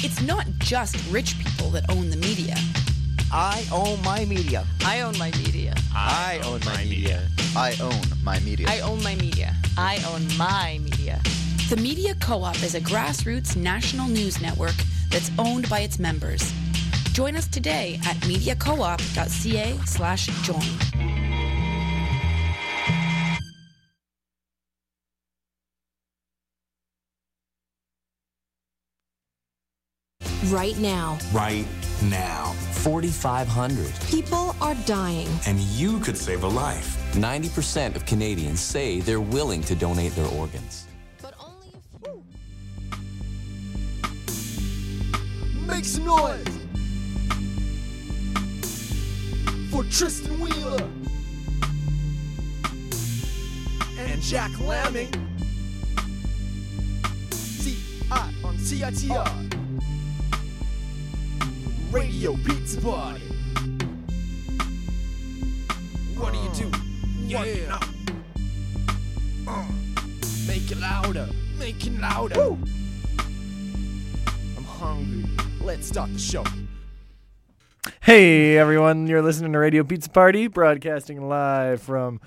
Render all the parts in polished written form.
It's not just rich people that own the media. I own my media. I own my media. I own my media. I own my media. I own my media. I own my media. The Media Co-op is a grassroots national news network that's owned by its members. Join us today at mediacoop.ca/join. Right now. Right now. 4,500. People are dying. And you could save a life. 90% of Canadians say they're willing to donate their organs. But only a few. Make some noise for Tristan Wheeler and Jack Lamming. T.I. on CITR Radio Pizza Party. What do you do? Yeah. Make it louder. Make it louder. Woo. I'm hungry. Let's start the show. Hey everyone, you're listening to Radio Pizza Party, broadcasting live from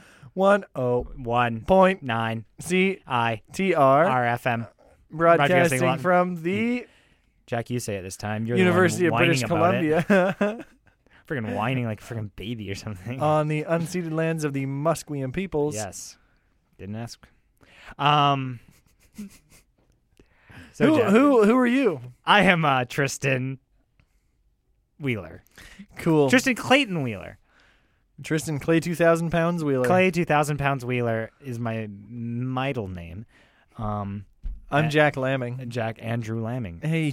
101.9 CITR RFM. Broadcasting from the Jack, you say it this time. You're University the one of British Columbia. Freaking whining like a freaking baby or something. On the unceded lands of the Musqueam peoples. Yes. Didn't ask. So Jack, who are you? I am Tristan Wheeler. Cool. Tristan Clayton Wheeler. Tristan Clay 2,000 pounds Wheeler. Clay 2,000 pounds Wheeler is my middle name. I'm Jack Lamming. Jack Andrew Lamming. Hey,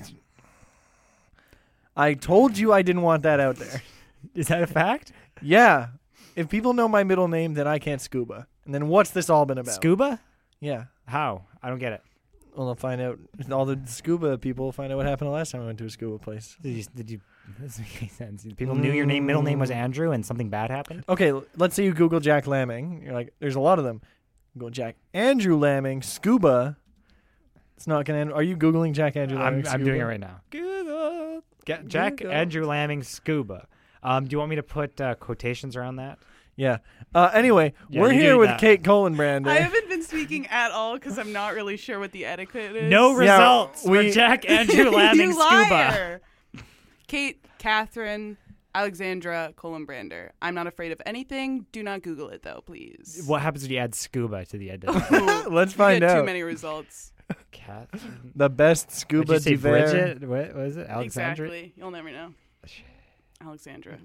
I told you I didn't want that out there. Is that a fact? Yeah. If people know my middle name, then I can't scuba. And then what's this all been about? Scuba? Yeah. How? I don't get it. Well, I'll find out. All the scuba people find out what happened the last time I went to a scuba place. Did you this doesn't make sense. People knew your middle name was Andrew and something bad happened? Okay, let's say you Google Jack Lamming. You're like, there's a lot of them. Go Jack Andrew Lamming, scuba. It's not going to end. Are you Googling Jack Andrew Lamming, I'm doing it right now. Google. Jack Andrew Lamming, scuba. Do you want me to put quotations around that? Yeah. Anyway, we're here with Kate Kohlenbrander. I haven't been speaking at all because I'm not really sure what the etiquette is. No results for Jack Andrew Lamming, you scuba. Liar. Kate, Catherine, Alexandra Kohlenbrander. I'm not afraid of anything. Do not Google it, though, please. What happens when you add scuba to the end of it? Let's find out. Too many results. Catherine. The best scuba Did you say Bridget? What was it? Alexandra? Exactly. You'll never know. Alexandra.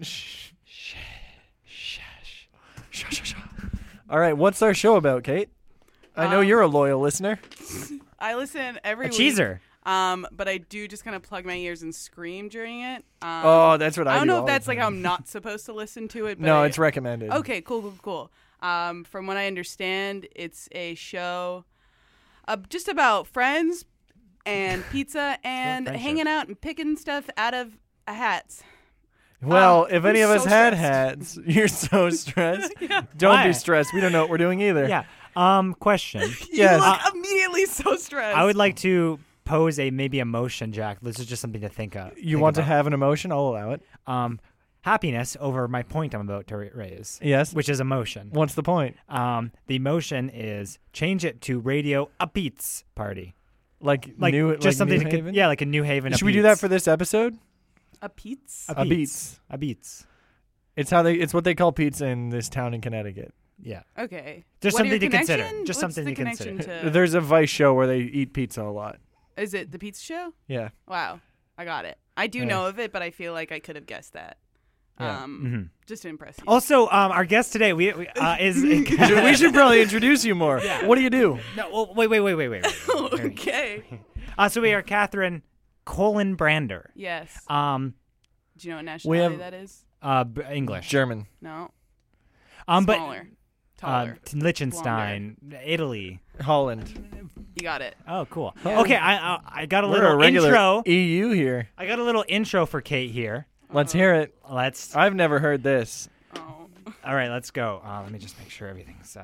All right, what's our show about, Kate? I know you're a loyal listener. I listen every week. Cheeser. But I do just kind of plug my ears and scream during it. That's what I do. I don't know if that's like how I'm not supposed to listen to it. But no, it's recommended. Okay, cool. From what I understand, it's a show just about friends and pizza and hanging out and picking stuff out of hats. Well, if any of us had hats, you're so stressed. Yeah. Don't be stressed. We don't know what we're doing either. Yeah. Question. Yes. You look immediately so stressed. I would like to pose maybe a motion, Jack. This is just something to think of. You want to have an emotion? I'll allow it. Happiness over my point I'm about to raise. Yes. Which is emotion. What's the point? The motion is change it to Radio A Pizza Party. Like just New something New Haven? like a New Haven. Should we do that for this episode? A pizza? A beats. It's what they call pizza in this town in Connecticut. Yeah. Okay. Just something to consider. Just What's something the to consider. There's a Vice show where they eat pizza a lot. Is it the pizza show? Yeah. Wow. I got it. I do know of it, but I feel like I could have guessed that. Yeah. Just to impress you. Also, our guest today is. We should probably introduce you more. Yeah. What do you do? No. Well, wait. Okay. So we are Catherine Kohlenbrander. Yes. Do you know what nationality that is? English. German. No. Smaller. Taller. Liechtenstein. Italy. Holland. You got it. Oh, cool. Yeah. Okay, I got a We're little a regular intro. EU here. I got a little intro for Kate here. Let's hear it. I've never heard this. Oh. All right, let's go. Let me just make sure everything's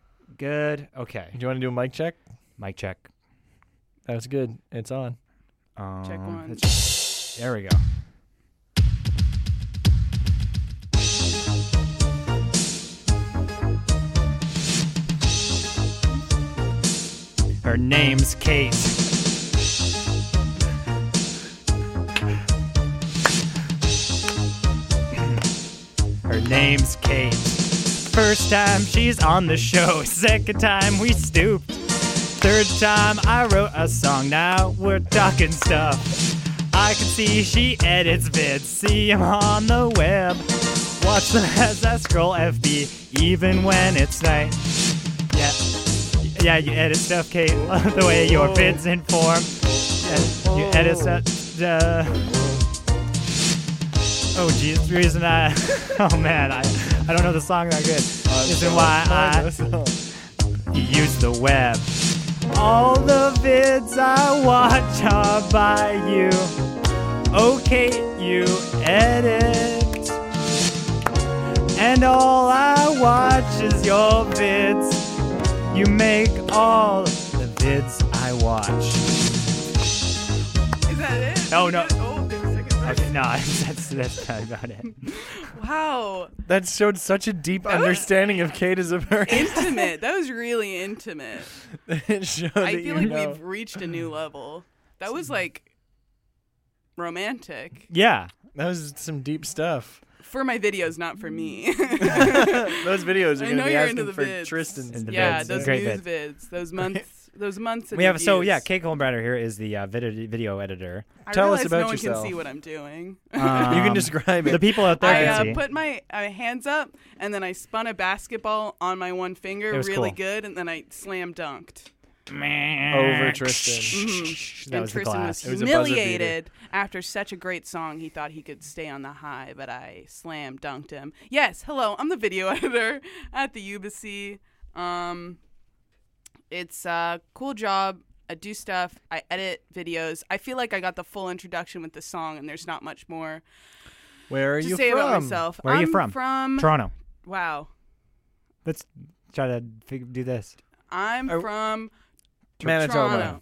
good. Okay. Do you want to do a mic check? Mic check. That was good. It's on. Check one. There we go. Her name's Kate. Her name's Kate. First time she's on the show. Second time we stooped. Third time I wrote a song. Now we're talking stuff. I can see she edits vids. See 'em on the web. Watch them as I scroll FB, even when it's night. Yeah, you edit stuff, Kate. Love the way your vids inform. Yeah, you edit stuff. Oh, geez, the reason I... Oh, man, I don't know the song that good. Reason why I use the web. All the vids I watch are by you. Okay, you edit. And all I watch is your vids. You make all the vids I watch. Is that it? Oh, no. Oh, there's a second verse. Okay, no, that's about it. Wow. That showed such a deep understanding of Kate as a person. Intimate. That was really intimate. It showed I that feel you like know. we've reached a new level. That was like romantic. Yeah. That was some deep stuff. For my videos, not for me. Those videos are I going know to be you're asking into the for vids. Tristan's. In the Yeah, vids. those Great news vids. vids. Those months of We have reviews. Kate Colbrander here is the video editor. Tell us realize about no one yourself. can see what I'm doing. You can describe it. The people out there I can see. put my hands up, and then I spun a basketball on my one finger It was really cool. good, and then I slam dunked. Over Tristan. That And was the Tristan class. was It was a buzzer beater. humiliated after such a great song. He thought he could stay on the high, but I slam dunked him. Yes, hello, I'm the video editor at the UBC. It's a cool job. I do stuff. I edit videos. I feel like I got the full introduction with the song, and there's not much more Where are to you say from? about myself. Where are you I'm from? Toronto. Wow. Let's try to do this. I'm Are- from Manitoba.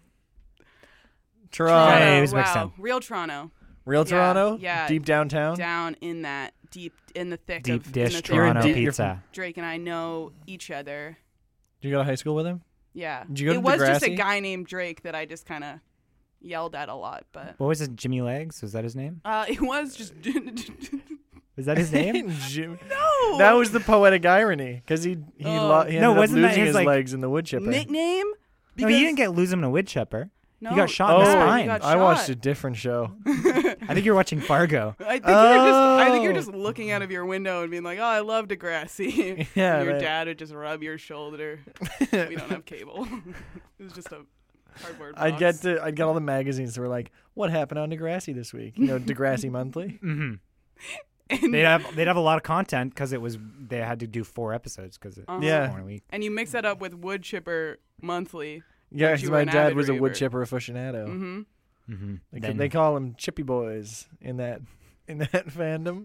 Toronto. Toronto. Hey, it was mixed Wow. up. Real Toronto. Real Yeah, Toronto? yeah. Deep downtown? Down in that deep in the thick Deep of dish in the thick Toronto of it. pizza. Drake and I know each other. Did you go to high school with him? Yeah. Did you go it to was just a Degrassi? guy named Drake that I just kind of yelled at a lot, but What was it? Jimmy Legs? Was that his name? it was just Was that his name? Jim- no. That was the poetic irony, because he Oh. ended No, up wasn't that losing his, his like, legs in the wood chipper. nickname. No, he didn't lose him in a wood chipper. No, He got shot Oh, in the he spine. got I watched shot. a different show. I think you're watching Fargo. I think you're Oh. just looking out of your window and being like, "Oh, I love Degrassi." Yeah, and your man. dad would just rub your shoulder. We don't have cable. It was just a cardboard box. I'd get all the magazines that were like, "What happened on Degrassi this week?" You know, Degrassi Monthly. Mm-hmm. And, They'd have a lot of content because they had to do 4 episodes because Yeah. a week. and you mix that up with Wood Chipper Monthly. Yeah, But you because were my an dad avid was a wood reader. chipper aficionado. Mm-hmm. Mm-hmm. They call them Chippy Boys in that fandom.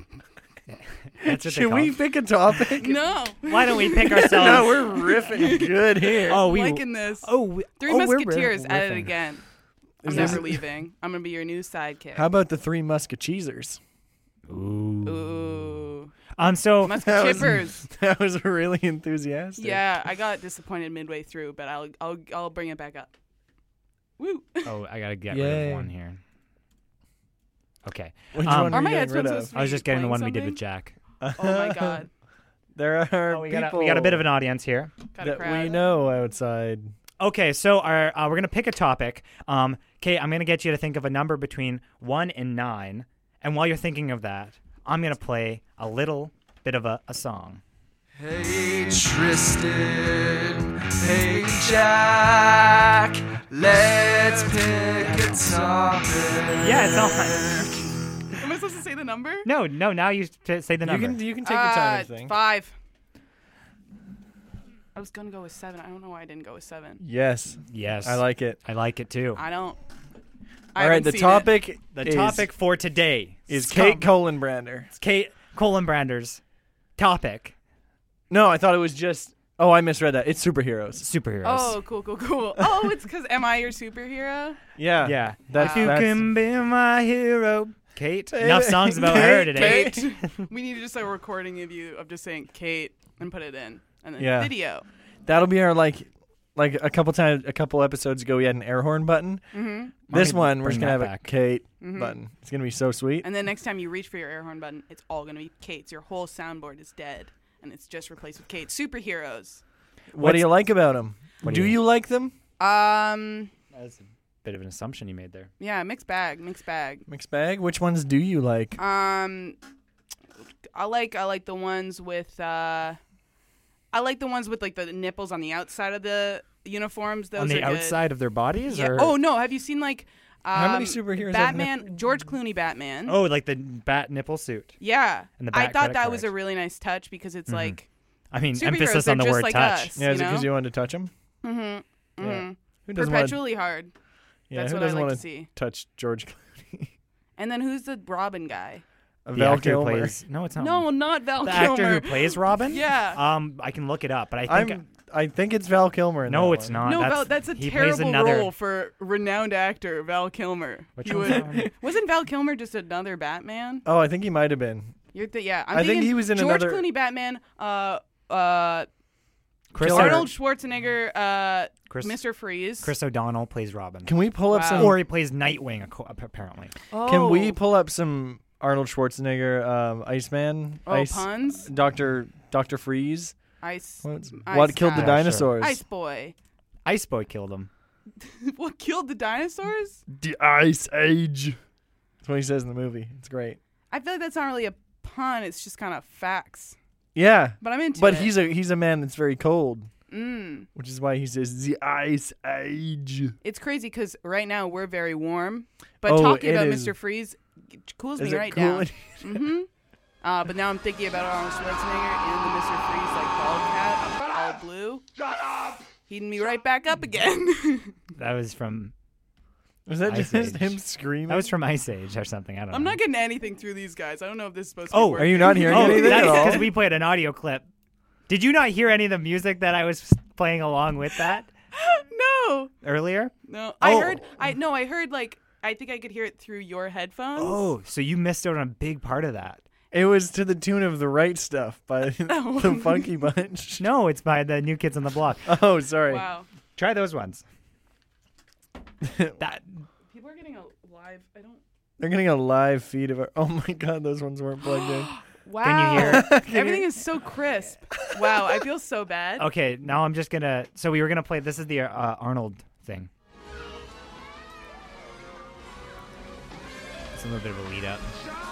That's what Should we pick a topic? No. Why don't we pick ourselves? No, we're riffing good here. Oh, I'm liking this. Oh, Three we're Musketeers at it riffing. again. I'm Is never this- leaving. I'm gonna be your new sidekick. How about the Three Musketeers? Ooh. Ooh. So Musket Chippers. That was really enthusiastic. Yeah, I got disappointed midway through, but I'll bring it back up. Woo. oh, I gotta get rid Yay. of one here. Okay. Which Um, one Are are my you getting rid headphones of? supposed to I was be just getting the playing one we did with something? Jack. Oh my god. There are Oh, we people got a bit of an audience here. Got a that crowd. we know outside. Okay, so we're gonna pick a topic. Kate, I'm gonna get you to think of a number between 1 and 9, and while you're thinking of that, I'm gonna play a little bit of a song. Hey Tristan, hey Jack, let's pick a topic. Yeah, it's all right. Am I supposed to say the number? No. Now you say the number. You can take your time. I think. 5. I was gonna go with 7. I don't know why I didn't go with 7. Yes, Yes, I like it. I like it too. I don't. All right, the topic The topic for today is Kate Colenbrander. Kate Colenbrander's topic. No, I thought it was just Oh, I misread that. It's superheroes. Superheroes. Oh, cool. Oh, it's because Am I Your Superhero? Yeah. Yeah. That's, You that's can be my hero, Kate. Enough songs about her today. Kate. We need to just a recording of you of just saying Kate and put it in. And then Yeah. video. that'll be our like a couple episodes ago we had an air horn button. Mm-hmm. This Mommy, one we're bring just gonna that have back. a Kate Mhm. button. It's gonna be so sweet. And then next time you reach for your air horn button, it's all going to be Kate's. Your whole soundboard is dead. And it's just replaced with Kate. Superheroes. What do you like about them? What Do do you- you like them? That's a bit of an assumption you made there. Yeah, mixed bag. Mixed bag. Which ones do you like? I like the ones with like the nipples on the outside of the uniforms. Those On the are good. outside of their bodies? Yeah. Or? Oh no, have you seen like How many superheroes have Batman, George Clooney Batman. Oh, like the bat nipple suit. Yeah. And the I bat thought credit that was a card. really nice touch because it's like I mean, superheroes, emphasis on the they're word just like touch. us. Yeah, is it you because know? you wanted to touch them? Mm-hmm. Yeah. Who doesn't want Perpetually hard. Yeah, That's who what I doesn't like want to see. touch George Clooney? And then who's the Robin guy? The Val actor who Kilmer. plays. No, it's not. No, not Val the Kilmer. actor who plays Robin. Yeah. I can look it up, but I think I think it's Val Kilmer. In no, that it's one. not. No, that's a he plays terrible another. role for renowned actor Val Kilmer. Which He one's would- that one? Wasn't Val Kilmer just another Batman? Oh, I think he might have been. Yeah, I think he was in George another- Clooney Batman. Chris Arnold Schwarzenegger. Chris- Mr. Freeze. Chris O'Donnell plays Robin. Can we pull up Wow. some? Or he plays Nightwing, apparently. Can we Oh. pull up some Arnold Schwarzenegger, Iceman? Oh, puns? Doctor Freeze. Ice. What killed the guy. dinosaurs? Ice Boy. Ice Boy killed him. What killed the dinosaurs? The Ice Age. That's what he says in the movie. It's great. I feel like that's not really a pun. It's just kind of facts. Yeah, But I'm into but it. he's a man that's very cold, Mm. which is why he says the Ice Age. It's crazy because right now we're very warm, but Oh, talking it about is. Mr. Freeze cools Is me it right cool? down. Mm-hmm. But now I'm thinking about Arnold Schwarzenegger and the Mr. Freeze like bald cat, all blue. Shut up! Heating me right back up again. That was from. Was that Ice just Age. him screaming? That was from Ice Age or something. I don't know. I'm not getting anything through these guys. I don't know if this is supposed to be Oh, working. Are you not hearing Oh, anything that's at all? because we played an audio clip. Did you not hear any of the music that I was playing along with that No. earlier? No. Oh. I heard like I think I could hear it through your headphones. Oh, so you missed out on a big part of that. It was to the tune of "The Right Stuff" by the Funky Bunch. No, it's by the New Kids on the Block. Oh, sorry. Wow. Try those ones. That People are getting a live. I don't. They're getting a live feed of our. Oh my God, those ones weren't plugged in. Wow. Can you hear Everything is so crisp. Wow, I feel so bad. Okay, now I'm just gonna. So we were gonna play. This is the Arnold thing. It's a little bit of a lead up.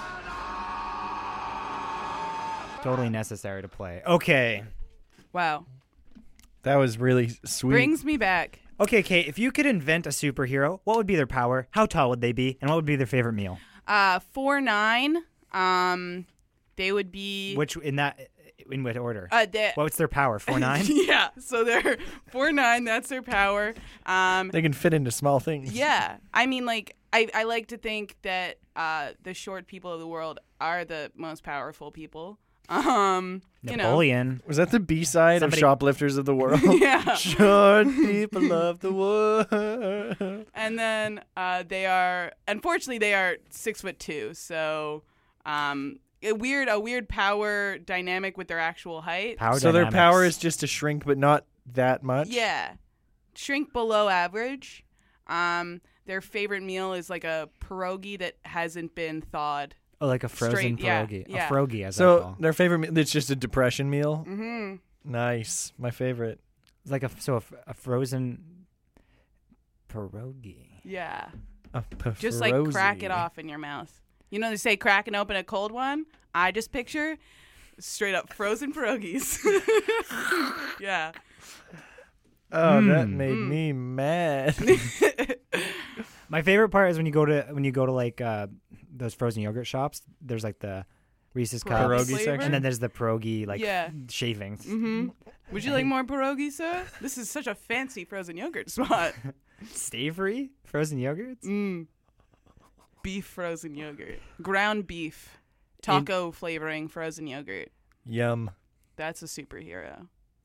Totally necessary to play. Okay. Wow. That was really sweet. Brings me back. Okay, Kate, if you could invent a superhero, what would be their power? How tall would they be? And what would be their favorite meal? 4'9". They would be. Which in what order? They, What's their power? 4'9"? yeah. So they're 4'9". That's their power. They can fit into small things. Yeah. I mean, like, I like to think that the short people of the world are the most powerful people. You know. Napoleon. Was that the B-side Somebody- of Shoplifters of the World? Yeah. Short people of the world. And then they are, unfortunately, they are 6'2". So a weird power dynamic with their actual height. Power So their dynamics. power is just to shrink, but not that much? Yeah, shrink below average. Their favorite meal is like a pierogi that hasn't been thawed. Oh, like a frozen Straight- yeah, pierogi. yeah. A frogie, as I So call. their favorite meal, it's just a depression meal? Mm-hmm. Nice. My favorite. It's like a frozen pierogi. Yeah, A just like crack it pafrosi. off in your mouth. You know they say cracking open a cold one. I just picture straight up frozen pierogies. Yeah. Oh, that made me mad. My favorite part is when you go to like those frozen yogurt shops. There's like the Reese's cups, Pierogi flavor? section? and then there's the pierogi like Yeah. shavings. Mm-hmm. Would you like more pierogi, sir? This is such a fancy frozen yogurt spot. Stay-free frozen yogurts. Beef frozen yogurt, ground beef, taco flavoring frozen yogurt. Yum. That's a superhero.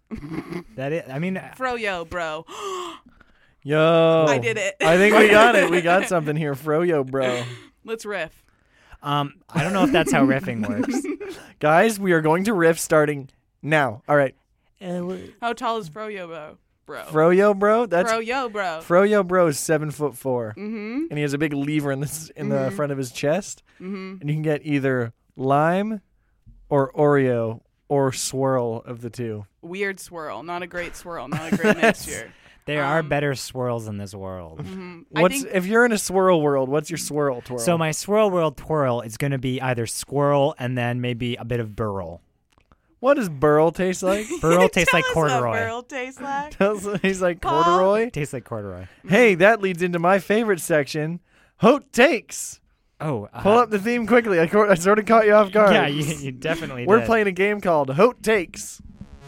That is, I mean, Froyo, bro. Yo. I did it. I think we got it. We got something here. Froyo, bro. Let's riff. I don't know if that's how riffing works. Guys, we are going to riff starting now. All right. How tall is Froyo, bro? Froyo, bro? That's Froyo, bro. Froyo, bro is 7'4", Mm-hmm. and he has a big lever in the front of his chest. Mm-hmm. And you can get either lime or Oreo or swirl of the two. Weird swirl. Not a great swirl. Not a great mixture. There are better swirls in this world. Mm-hmm. If you're in a swirl world, what's your swirl twirl? So my swirl world twirl is going to be either squirrel and then maybe a bit of burl. What does burl taste like? Burl tastes like Tell us what corduroy. Burl tastes like. He's like Paul? corduroy. Tastes like corduroy. Hey, that leads into my favorite section, Hot Takes. Oh, Pull up the theme quickly. I sort of caught you off guard. Yeah, you definitely We're did. playing a game called Hot Takes.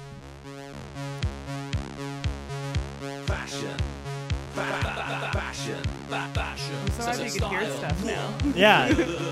I'm so happy you can hear stuff now. Yeah.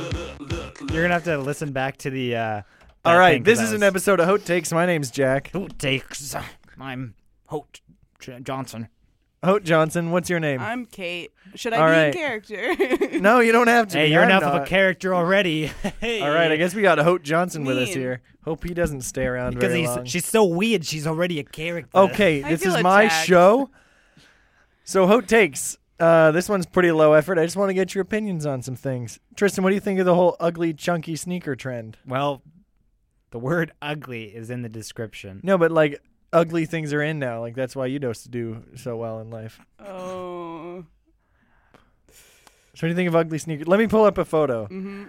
You're going to have to listen back to the... All right, this is an episode of Hot Takes. My name's Jack. Hot Takes. I'm Holt Johnson. Hot Johnson, what's your name? I'm Kate. Should I All be right. in character? No, you don't have to. Hey, be. you're I'm enough not. of a character already. Hey. All right, I guess we got Hot Johnson with us Mean. here. Hope he doesn't stay around Because very long. she's so weird, she's already a character. Okay, I this feel is my attacked. show. So Hot Takes. This one's pretty low effort. I just want to get your opinions on some things. Tristan, what do you think of the whole ugly, chunky sneaker trend? Well, the word ugly is in the description. No, but like ugly things are in now. Like that's why you don't do so well in life. Oh. So what do you think of ugly sneakers? Let me pull up a photo. Mm-hmm.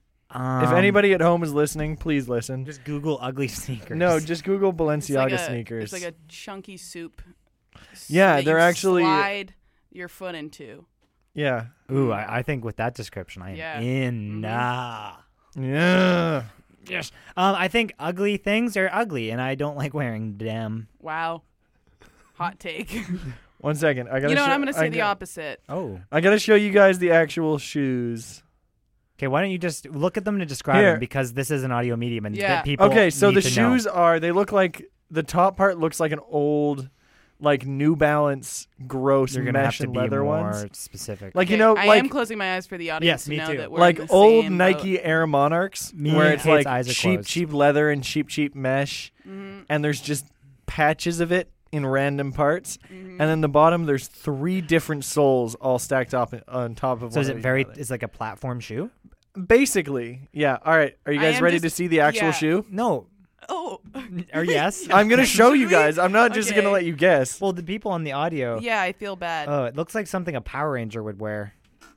If anybody at home is listening, please listen. Just Google ugly sneakers. No, just Google It's Balenciaga like sneakers. It's like a chunky soup. Yeah, that they're you actually- slide your foot into. Yeah. Ooh, I think with that description, I am Yeah. in. Mhm. Nah. Yeah. Yes. I think ugly things are ugly, and I don't like wearing them. Wow. Hot take. One second. I gotta You know what? show- I'm going to I say the got- opposite. Oh. I gotta show you guys the actual shoes. Okay, why don't you just look at them to describe Here. them, because this is an audio medium, and Yeah. that people Okay, so need the to know. shoes they look like, the top part looks like an old, like New Balance gross You're gonna have mesh to and be leather more ones. specific. Like, Okay, you know, I like am closing my eyes for the audience Yes, to me know too. that we're like in the old same Nike Air Monarchs, Me where and it's Kate's like eyes are cheap, closed. cheap leather and cheap mesh, boat. and there's just patches of it in random parts, Mhm. and then the bottom there's 3 different soles all stacked up on top of So one is of it each very? other. It's like a platform shoe? Basically, yeah. All right, are you I guys am ready just- to see the actual yeah. shoe? No. Oh. Or yes? I'm gonna show you Should we? guys. I'm not just gonna Okay. let you guess. Well, the people on the audio. Yeah, I feel bad. Oh, it looks like something a Power Ranger would wear.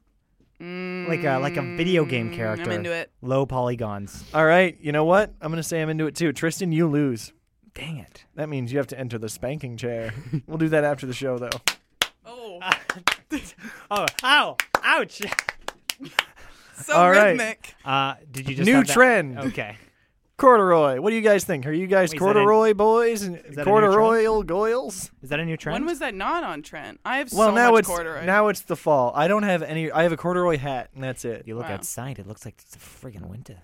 Like a video game character. I'm into it. Low polygons. All right, you know what? I'm gonna say I'm into it too. Tristan, you lose. Dang it. That means you have to enter the spanking chair. We'll do that after the show, though. Oh. Oh, ow, ouch. So All right. rhythmic. Did you just New have that? trend. Okay. Corduroy. What do you guys think? Are you guys Wait, is that a- corduroy boys and that a new corduroy goyles? Is that a new trend? When was that not on trend? I have Well, so now much it's corduroy. now it's the fall. I don't have any. I have a corduroy hat, and that's it. You look Wow. outside, it looks like it's a friggin' winter.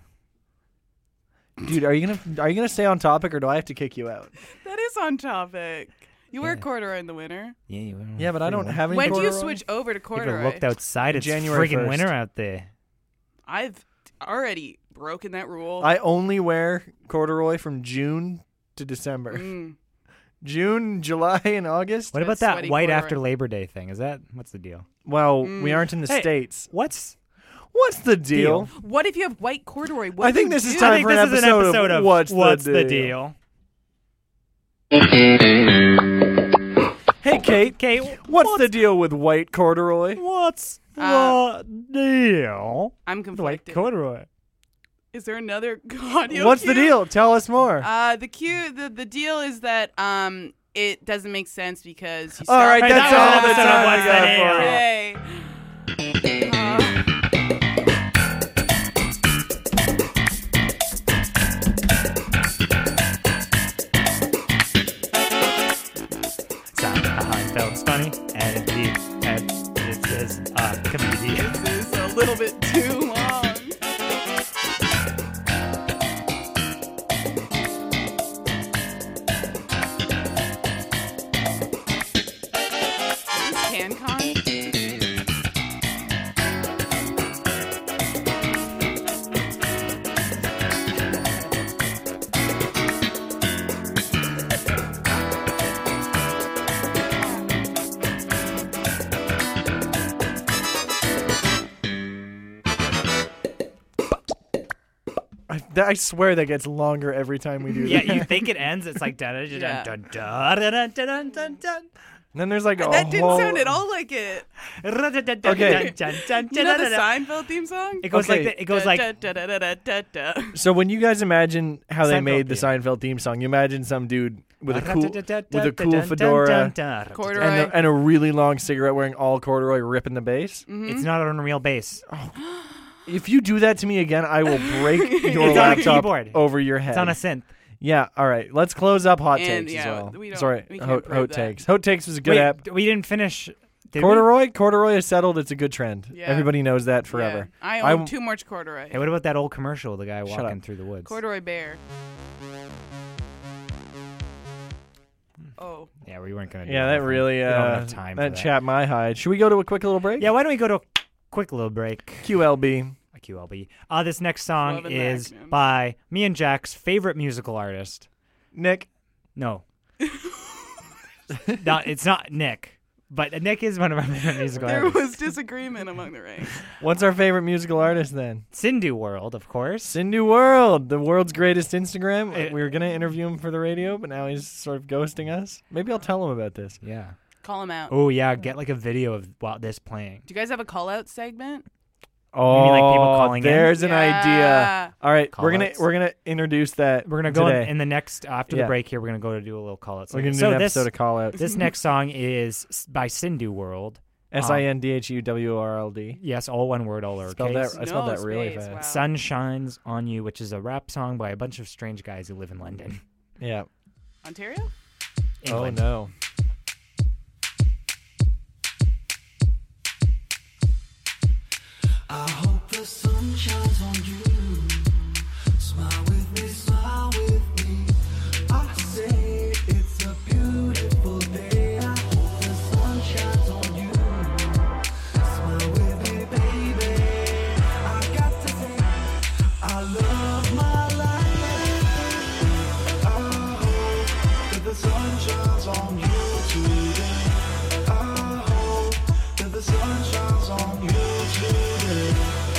Dude, are you gonna stay on topic, or do I have to kick you out? That is on topic. You wear Yeah. corduroy in the winter. Yeah, you Yeah, but I don't have any. When do you corduroy. switch over to If you corduroy? looked outside, it's January friggin' 1st. winter out there. I've already broken that rule. I only wear corduroy from June to December. Mm. June, July, and August. What about That that sweaty white corduroy. after Labor Day thing? What's the deal? Well, we aren't in the Hey, States. What's What's the deal? What if you have white corduroy? What I do think you this is do? time I think for this is an episode of What's the Deal? Hey, Kate. Okay, What's the deal with white corduroy? what's Uh, the deal? I'm White conflicted. corduroy. Is there another audio What's the cue? deal? Tell us more. The deal is that it doesn't make sense because you All right, start- that's that was all an the episode of time What's we the got Deal. for you. Okay. Seinfeld's funny, and indeed, and this is a comedian. This is a little bit too long. FanCon. I swear that gets longer every time we do Yeah, that. you think it ends? It's like dun dun dun dun dun dun dun dun. And then there's like a That didn't whole... sound at all like it. Okay. You know the Seinfeld theme song? It goes Okay. like it goes like So when you guys imagine how they Seinfeld made the theme. Seinfeld theme song, you imagine some dude with a cool fedora Corduroy. and a really long cigarette wearing all corduroy ripping the bass. It's not on real bass. If you do that to me again, I will break your It's on a laptop keyboard. over your head. It's on a synth. Yeah, all right. Let's close up Hot And, Takes yeah, as well. we don't- Sorry, we can't Hot prove that. Takes. Hot Takes was a good Wait, app. we didn't finish. Did Corduroy is settled. It's a good trend. Yeah. Everybody knows that forever. Yeah. I I own w- too much corduroy. we? Hey, what about that old commercial? The guy Shut walking up. through the woods. Corduroy bear. Oh. Yeah, we weren't gonna. Do Yeah, that anything. really We don't have enough time that for chapped my hide. Should we go to a quick little break? Yeah, why don't we go to a quick little break? QLB. QLB. This next song Loving is the acronym. by me and Jack's favorite musical artist. Nick. No. No, it's not Nick. But Nick is one of our favorite musical There artists. was disagreement among the ranks. What's our favorite musical artist then? Sindhu World, of course. Sindhu World, the world's greatest Instagram. It- We were going to interview him for the radio, but now he's sort of ghosting us. Maybe I'll tell him about this. Yeah. Call him out. Oh, yeah. Get like a video of this playing. Do you guys have a call out segment? Oh, mean like people calling in? there's an idea. Yeah. All right, Call-outs. we're gonna introduce that. We're going to go today. in the next, after Yeah. the break here, we're going to go to do a little call out. We're gonna do So an this, episode of call out. this next song is by Sindhu World. SINDHUWORLD. Yes, all one word, all lowercase. Spelled that. I spelled No that really space, fast. wow. Sun Shines on You, which is a rap song by a bunch of strange guys who live in London. Yeah. Ontario? England. Oh no. I hope the sun shines on you. Smile with me, smile with me. I say it's a beautiful day. I hope the sun shines on you. Smile with me, baby. I got to say, I love my life. I hope that the sun shines on you today. I hope that the sun shines on you today.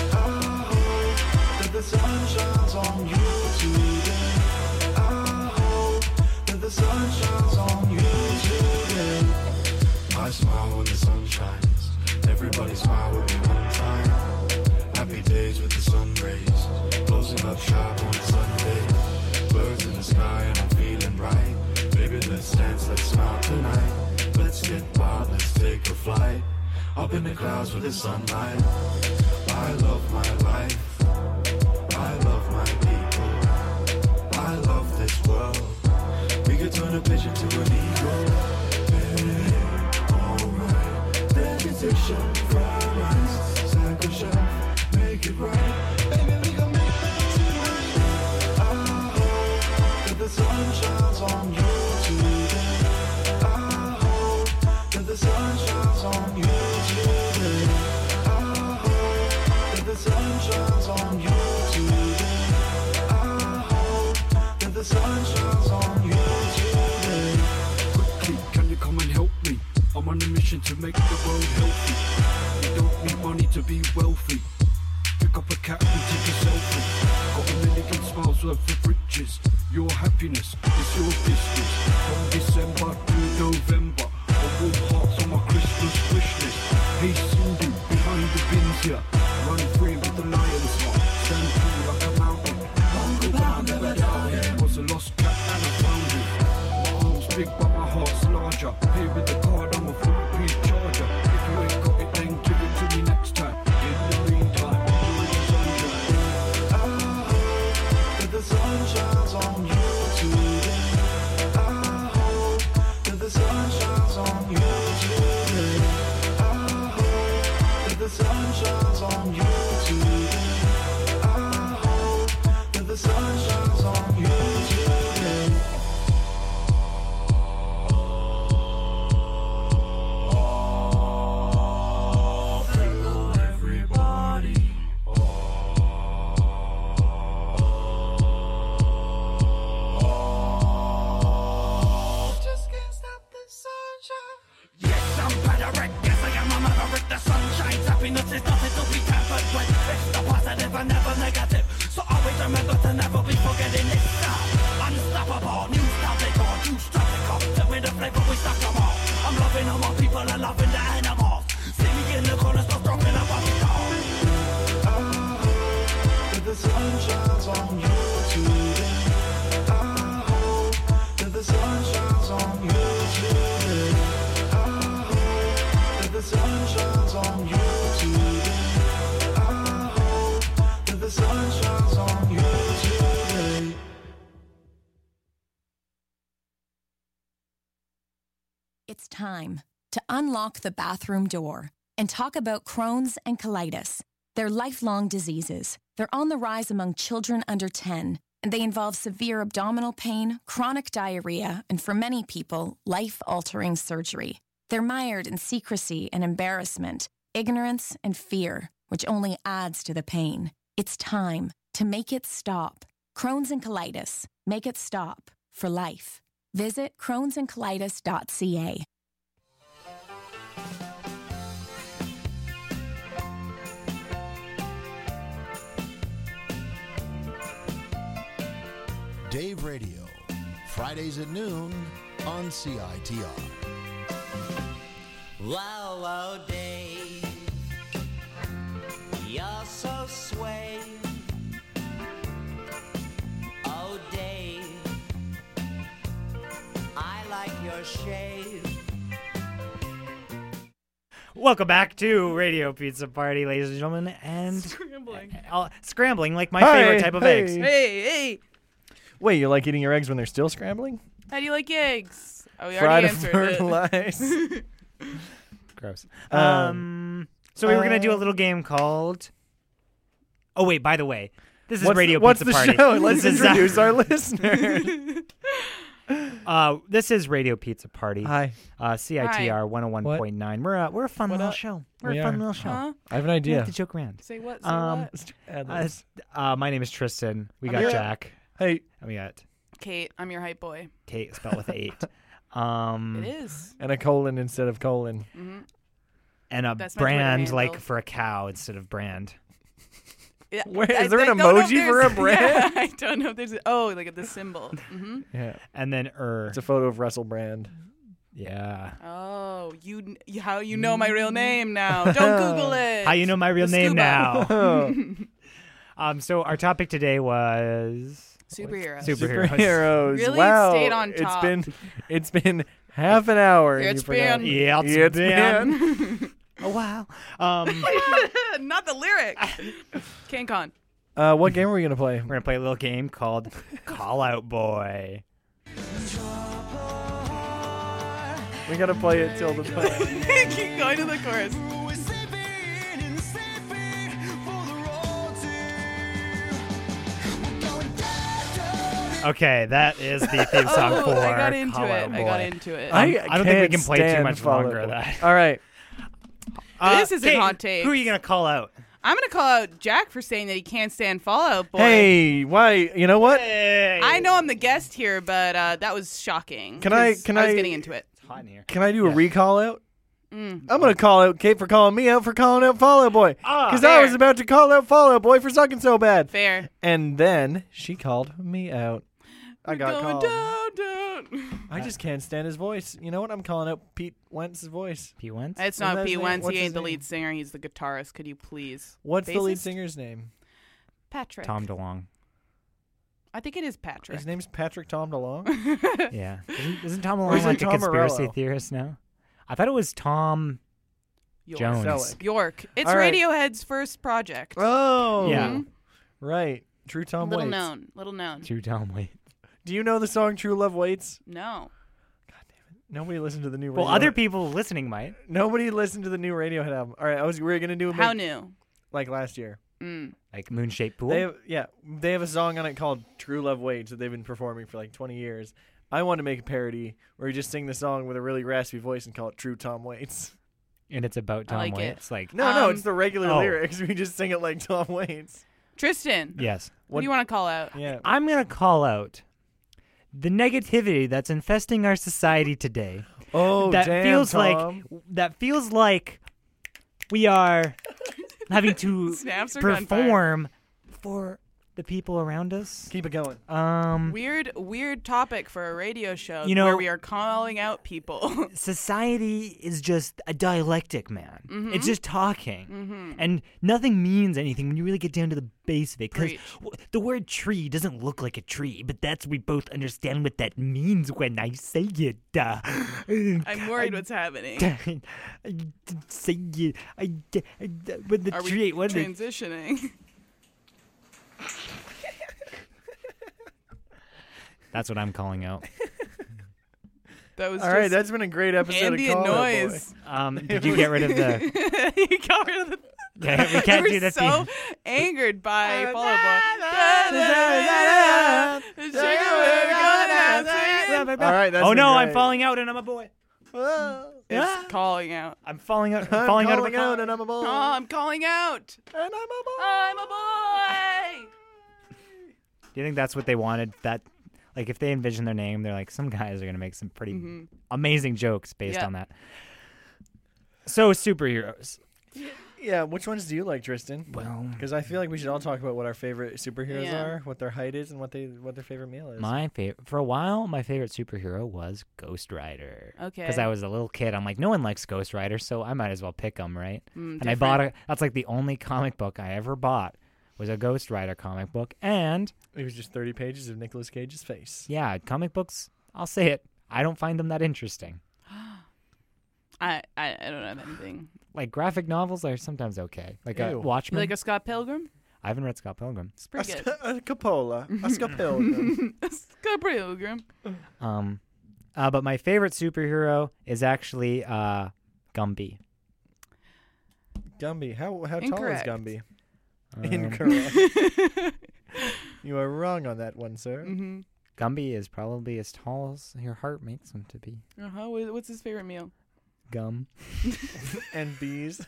The sun shines on you today. I hope that the sun shines on you today. I smile when the sun shines. Everybody smile with me one time. Happy days with the sun rays. Closing up shop on Sunday. Birds in the sky and I'm feeling right. Baby, let's dance, let's smile tonight. Let's get wild, let's take a flight. Up in the clouds with the sunlight. I love my life. I love my people. I love this world. We could turn a pigeon to an eagle. Hey, alright. Vegetation, fried rice, sack of chef, make it right. Baby, we can make it tonight. I hope that the sun shines on you today. I hope that the sun shines on you today. I hope that the sun shines on you today. I hope that the sun shines on you today. Quickly, can you come and help me? I'm on a mission to make the world healthy. You don't need money to be wealthy. Pick up a cat and take a selfie. Got a million smiles worth of riches. Your happiness is your business. From December to November, I warm hearts on my Christmas wish list. Hey Sindhu, behind the bins here. Run free with the lion's heart. Stand tall like a mountain. Hunger bound, never down it. Was a lost cat and I found it. My arms big but my heart's larger. Pay with the card, I'm a 40p charger. If you ain't got it, then give it to me next time. In the meantime, enjoy the sunshine. I hope that the sun shines on you today. I hope that the sun shines on you today. people are loving the animals. See me in the corner, so strong and I'm walking tall. That the sun shines on you today. I hope that the sun shines on you today. I hope that the sun shines on you today. I hope that the sun shines on you today. It's time to unlock the bathroom door and talk about Crohn's and colitis. They're lifelong diseases. They're on the rise among children under 10, and they involve severe abdominal pain, chronic diarrhea, and for many people, life-altering surgery. They're mired in secrecy and embarrassment, ignorance and fear, which only adds to the pain. It's time to make it stop. Crohn's and colitis. Make it stop for life. Visit crohnsandcolitis.ca. Dave Radio, Fridays at noon on CITR. Wow, wow, Dave, you're so sway. Oh, Dave, I like your shave. Welcome back to Radio Pizza Party, ladies and gentlemen, and scrambling like my favorite type of eggs. Hey. Wait, you like eating your eggs when they're still scrambling? How do you like eggs? Oh, we Fried already and answered fertilized. Gross. So we were gonna do a little game called. Oh wait, by the way, this is Radio Pizza Party. What's the show? Let's This is, introduce our listeners. This is Radio Pizza Party. Hi. CITR 101.9. We're a fun little show. We're a fun little show. Huh? I have an We idea. have to joke around. Say what? My name is Tristan. We got Jack. Hey. And we got Kate, I'm your hype boy. Kate, spelled with 8. It is. And a colon instead of colon. Mm-hmm. And a That's my Twitter brand handle. like for a cow instead of brand. Yeah, Wait, is there an emoji for a brand? Yeah, I don't know if there's. Like the symbol. Mm-hmm. Yeah. And then It's a photo of Russell Brand. Yeah. Oh, how you know my real name now? Don't Google it. How you know my real The name scuba. now? So our topic today was superheroes. Superheroes. Really wow. stayed on top. It's been half an hour. and It's you forgot. been. Yeah, It's been. Oh wow. Not the lyric. CanCon. What game are we gonna play? We're gonna play a little game called Call Out Boy. We gotta play it till the time. Keep going to the chorus. Okay, that is the theme song for I got into Call it. Out Boy. I got into it. I don't think we can't can play too stand much Fall Out longer of Boy. that. All right. This is a Kate, hot take. Who are you gonna call out? I'm gonna call out Jack for saying that he can't stand Fallout Boy. Hey, why? You know what? Hey. I know I'm the guest here, but that was shocking. Can I 'cause was getting into it. It's hot in here. Can I do a recall out? I'm gonna call out Kate for calling me out for calling out Fall Out Boy because I fair. was about to call out Fall Out Boy for sucking so bad. Fair. And then she called me out. I got Going called. down. I just can't stand his voice. You know what? I'm calling out Pete Wentz's voice. Pete Wentz? It's Isn't that not his Pete name? Wentz. What's He his ain't the name? lead singer. He's the guitarist. Could you please? What's the lead Bassist? singer's name? Patrick. Tom DeLonge. I think it is Patrick. His name's Patrick Tom DeLonge. Yeah. Isn't Tom Or is DeLonge it like a Tom conspiracy Morello? theorist now? I thought it was Tom Jones. Selleck. York. It's All right. Radiohead's first project. Oh. Yeah. Right. True Tom Little Waits. known. Little known. True Tom Waits. Do you know the song True Love Waits? No. Nobody listened to the new Well, Radiohead. other people listening might. Nobody listened to the new Radiohead album. All right, we were going to do a How new? like last year. Like Moonshaped Pool? They have a song on it called True Love Waits that they've been performing for like 20 years. I want to make a parody where we just sing the song with a really raspy voice and call it True Tom Waits. And it's about Tom like it. Waits. Like No, it's the regular oh. lyrics. We just sing it like Tom Waits. Tristan. Yes. What do you want to call out? Yeah. I'm going to call out the negativity that's infesting our society today. Oh, that damn, feels Tom. like we are having to Snaps are gone perform for the people around us. Keep it going. Weird topic for a radio show where we are calling out people. Society is just a dialectic, man. Mhm. It's just talking. Mhm. And nothing means anything when you really get down to the base of it. Because Preach. the word tree doesn't look like a tree, but we both understand what that means when I say it. I'm worried what's happening. I say it. When the Are tree, we transitioning? That's what I'm calling out. That was all right. That's been a great episode ambient of Call Out Boy. noise. Did you get rid of the? You got rid of the. Yeah, we can't We're do that. so angered by Fall Out Boy. All right. That's Oh been no, great. I'm falling out and I'm a boy. It's calling out. I'm falling out. I'm falling out of a calling out and I'm a boy. Oh, I'm calling out. And I'm a boy. I'm a boy. Do you think that's what they wanted? That, like, if they envision their name, they're like, some guys are gonna make some pretty amazing jokes based on that. So superheroes. Yeah, which ones do you like, Tristan? Well, because I feel like we should all talk about what our favorite superheroes Yeah. are, what their height is, and what their favorite meal is. my favorite for a while, my favorite superhero was Ghost Rider. Okay. Because I was a little kid, I'm like, no one likes Ghost Rider, so I might as well pick him, right? And I different. bought that's like the only comic book I ever bought was a Ghost Rider comic book, and It was just 30 pages of Nicolas Cage's face. yeah, comic books. I'll say it, I don't find them that interesting. I don't have anything. Like graphic novels are sometimes okay. Like a Ew. Watchmen. Like a Scott Pilgrim? I haven't read Scott Pilgrim. It's pretty good. A Coppola. A Scott Pilgrim. Scott Pilgrim. But my favorite superhero is actually Gumby. Gumby. How tall is Incorrect. Gumby? Um, Incorrect. You are wrong on that one, sir. Mm-hmm. Gumby is probably as tall as your heart makes him to be. Uh-huh. What's his favorite meal? Gum. And bees.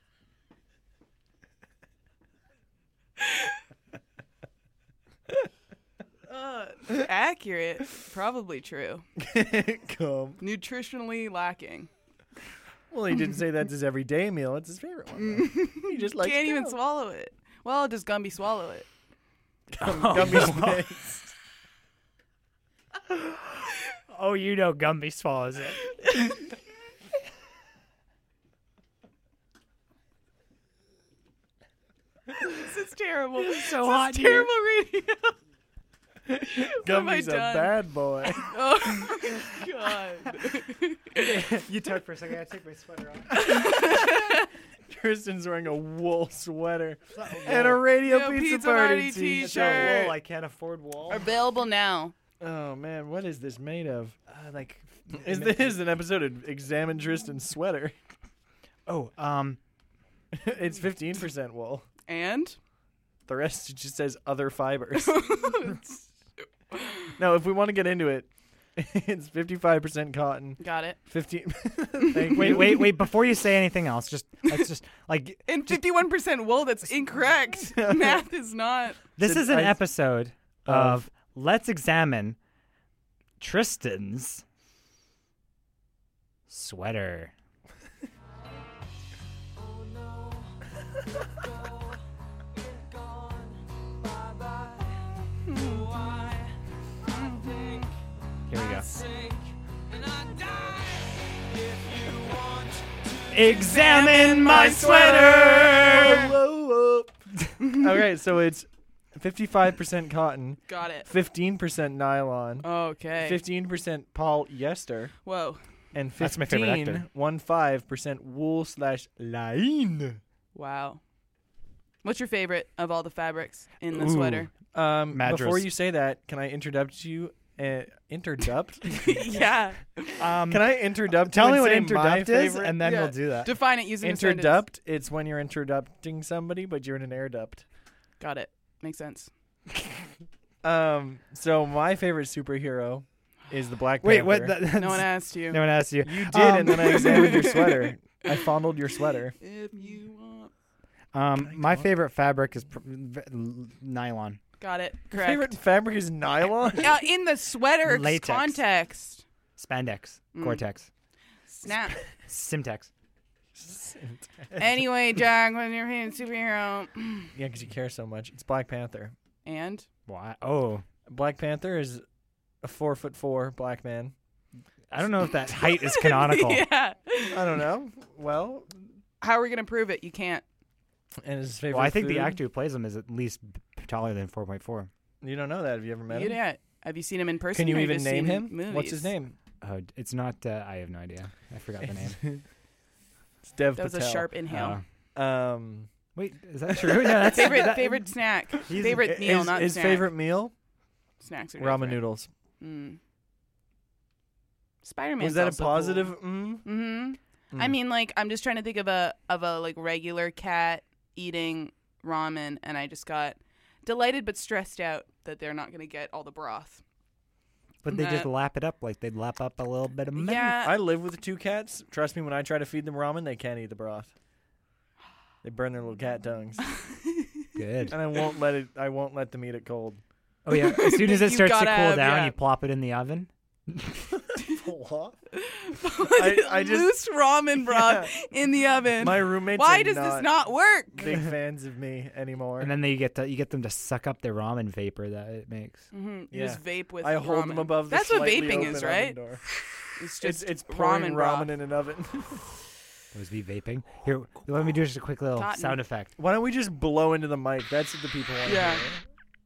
Accurate. Probably true. Gum. Nutritionally lacking. Well, he didn't say that's his everyday meal. It's his favorite one. He just likes Can't even gum. swallow it. Well, does Gumby swallow it? Gumby's face. Oh, you know Gumby swallows it. This is terrible. So this hot is here. terrible radio. What have I Gumby's a done? bad boy. Oh, God. You talk for a second. I take my sweater off. Tristan's wearing a wool sweater and a Radio Yo, Pizza Party t-shirt. t-shirt. Wool. I can't afford wool. Available now. Oh, man. What is this made of? Like, Is this an episode of Examine Tristan's sweater? oh, It's 15% wool. And? The rest just says other fibers. No, if we want to get into it, it's 55% cotton. Got it. 15. Thank you. wait! Before you say anything else, let's just like And 51% wool, that's incorrect. Math is not. this is an I- episode of Let's Examine Tristan's sweater. Here we go. Examine my sweater. Okay, so it's 55% cotton, Got it. 15% nylon, Okay. 15% polyester, Whoa. and That's my favorite actor. 15% wool/line. Wow. What's your favorite of all the fabrics in the sweater? Madras. Before you say that, can I interrupt you? Interrupt? Yeah. Can I interrupt? Tell you me and what say interrupt my is, favorite? and then Yeah. we'll do that. Define it using a sentence. Interduct. It's when you're introducting somebody, but you're in an air duct. Got it. Makes sense. So my favorite superhero is the Black Wait, Panther. what? No one asked you. No one asked you. You did, and then I examined your sweater. I fondled your sweater. If you want. My favorite fabric is nylon. Got it. Your Correct. favorite fabric is nylon? In the sweater Latex. context. Spandex. Gore-Tex. Snap. Simtex. Anyway, Jack, what's your favorite superhero? Yeah, because you care so much. It's Black Panther. And? Why? Oh. Black Panther is a 4'4" black man. I don't know if that height is canonical. Yeah. I don't know. Well, how are we gonna prove it? You can't. And his favorite Well, I think food? the actor who plays him is at least taller than 4.4. You don't know that. Have you ever met him? Yeah. Have you seen him in person? Can you or even just name seen him? Movies? What's his name? It's not. I have no idea. I forgot the name. It's Dev That was Patel. a sharp inhale. Wait, is that true? No, that's favorite snack. Favorite meal, not his snack. favorite meal? Snacks are ramen different. noodles. Spider-Man. Was that a positive? Cool. I mean, like, I'm just trying to think of a like regular cat eating ramen, and I just got delighted but stressed out that they're not going to get all the broth. But they just lap it up like they'd lap up a little bit of milk. Yeah. I live with 2 cats. Trust me, when I try to feed them ramen, they can't eat the broth. They burn their little cat tongues. Good. And I won't let them eat it cold. Oh yeah. As soon as it starts to cool down, yeah. you plop it in the oven. What? I just loose ramen broth in the oven. My roommates. Why are does not this not work? Big fans of me anymore. And then you get them to suck up their ramen vapor that it makes. You just vape with I ramen. hold them above the That's what slightly vaping open is, oven right? door. It's just it's pouring ramen broth. ramen in an oven. It was me vaping. Here, let me do just a quick little Cotton. sound effect. Why don't we just blow into the mic? That's what the people want. Yeah. To hear.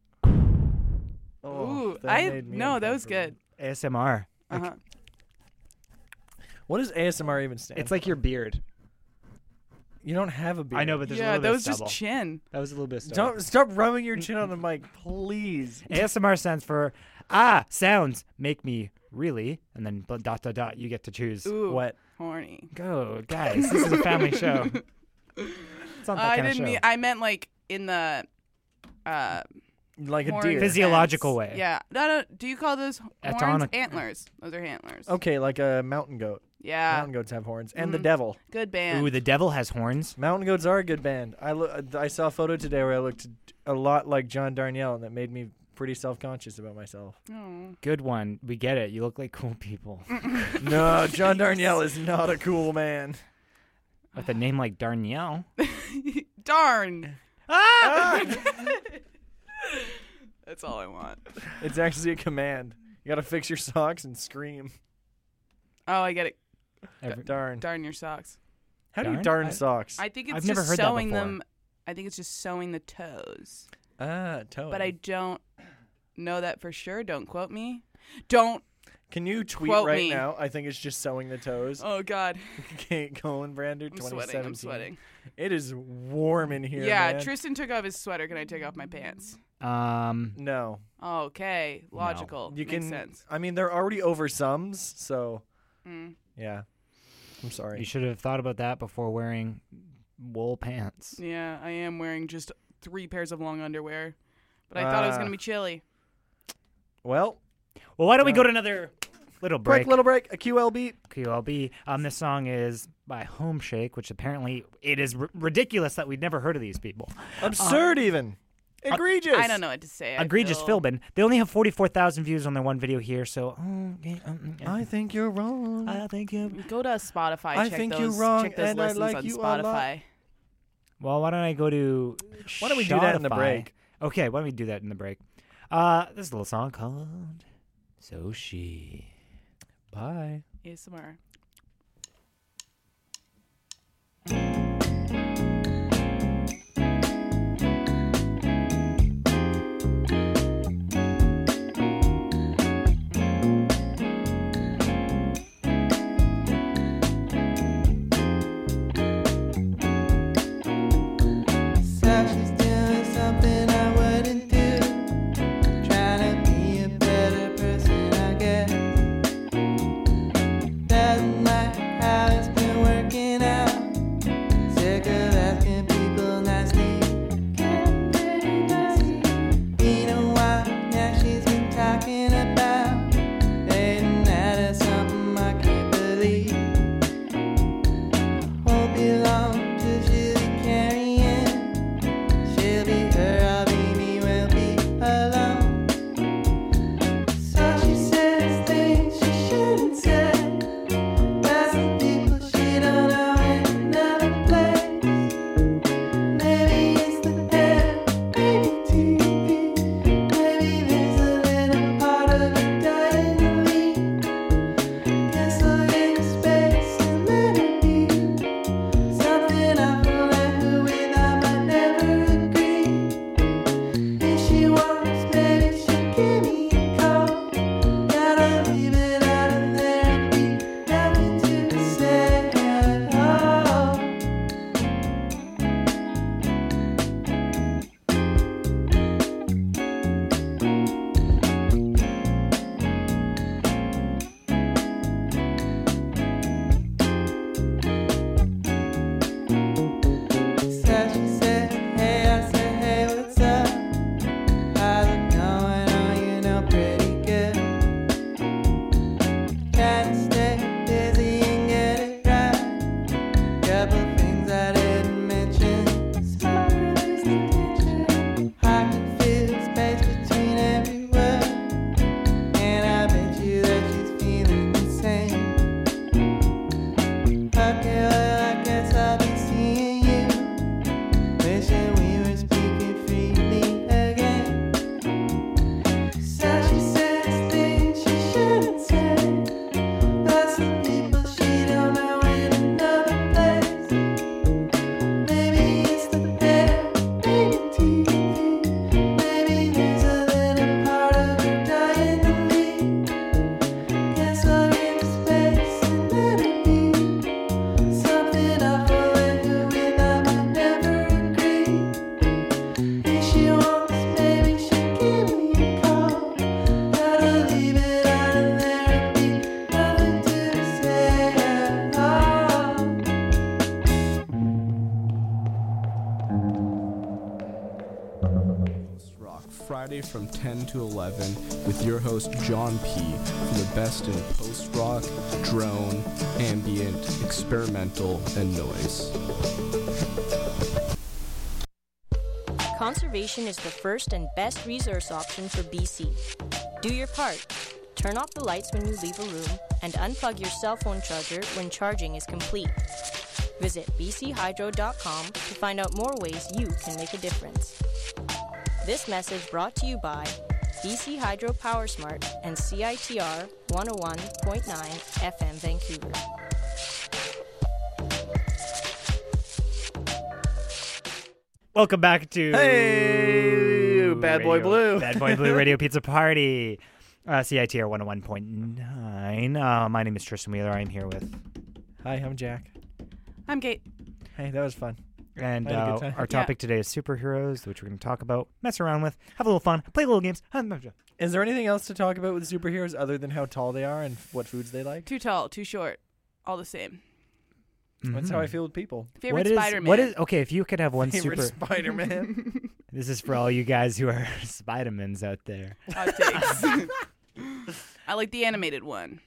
Oh, Ooh, that made me that was uncomfortable. good. ASMR. Uh-huh. What does ASMR even stand? It's like your beard. You don't have a beard. I know, but there's a Yeah, little that bit was of just stubble. chin. That was a little bit of stubble. Don't stop rubbing your chin on the mic, please. ASMR stands for sounds make me really, and then ... you get to choose. Ooh, what? Horny. Go, guys. This is a family show. It's not that I kind of didn't show. mean. I meant like in the. Like a horn deer. Physiological sense. way. Yeah. No. Do you call those horns? Atonic. Antlers. Those are antlers. Okay, like a mountain goat. Yeah. Mountain goats have horns. And the devil. Good band. Ooh, the devil has horns. Mountain goats are a good band. I saw a photo today where I looked a lot like John Darnielle, and that made me pretty self-conscious about myself. Oh. Good one. We get it. You look like cool people. No, John Darnielle is not a cool man. With a name like Darnielle. Darn. Ah! That's all I want. It's actually a command. You gotta fix your socks and scream. Oh, I get it. Darn. Darn your socks. How do you darn socks? I think it's I've just never heard that sewing before. them. I think it's just sewing the toes. Toe. But I don't know that for sure. Don't quote me. Don't. Can you tweet quote right me. now? I think it's just sewing the toes. Oh God. Kate Cohenbrander, 2017. I'm sweating. It is warm in here. Yeah, man. Tristan took off his sweater. Can I take off my pants? No. Okay, logical. You Makes can. sense. I mean, they're already over sums, so Mm. yeah. I'm sorry. You should have thought about that before wearing wool pants. Yeah, I am wearing just 3 pairs of long underwear, but I thought it was gonna be chilly. Well, why don't we go to another little break? Quick little break. A QLB. QLB. This song is by Home Shake, which apparently it is ridiculous that we'd never heard of these people. Absurd, even. Egregious. I don't know what to say. Egregious Philbin. They only have 44,000 views on their one video here, so I think you're wrong. I think you. Go to Spotify. I check think those, you're wrong, check those and I listens like on you a lot. Spotify. Well, why don't I go to? Why don't we do that in the Shopify? break? Okay, why don't we do that in the break? This is a little song called "So She." Bye. ASMR. She's doing something I wouldn't do. Trying to be a better person, I guess. Doesn't Friday from 10 to 11 with your host John P. for the best in post-rock, drone, ambient, experimental, and noise. Conservation is the first and best resource option for BC. Do your part. Turn off the lights when you leave a room and unplug your cell phone charger when charging is complete. Visit bchydro.com to find out more ways you can make a difference. This message brought to you by BC Hydro Power Smart and CITR 101.9 FM Vancouver. Welcome back to Bad Boy Blue. Bad Boy Blue Radio Pizza Party. CITR 101.9. My name is Tristan Wheeler. I'm here with... Hi, I'm Jack. I'm Kate. Hey, that was fun. And I had a good time. our topic today is superheroes, which we're going to talk about, mess around with, have a little fun, play little games. Is there anything else to talk about with superheroes other than how tall they are and what foods they like? Too tall, too short, all the same. That's how I feel with people. Favorite Spider-Man. What is okay? If you could have one Favorite super Spider-Man. This is for all you guys who are Spider-Mans out there. Hot takes. I like the animated one.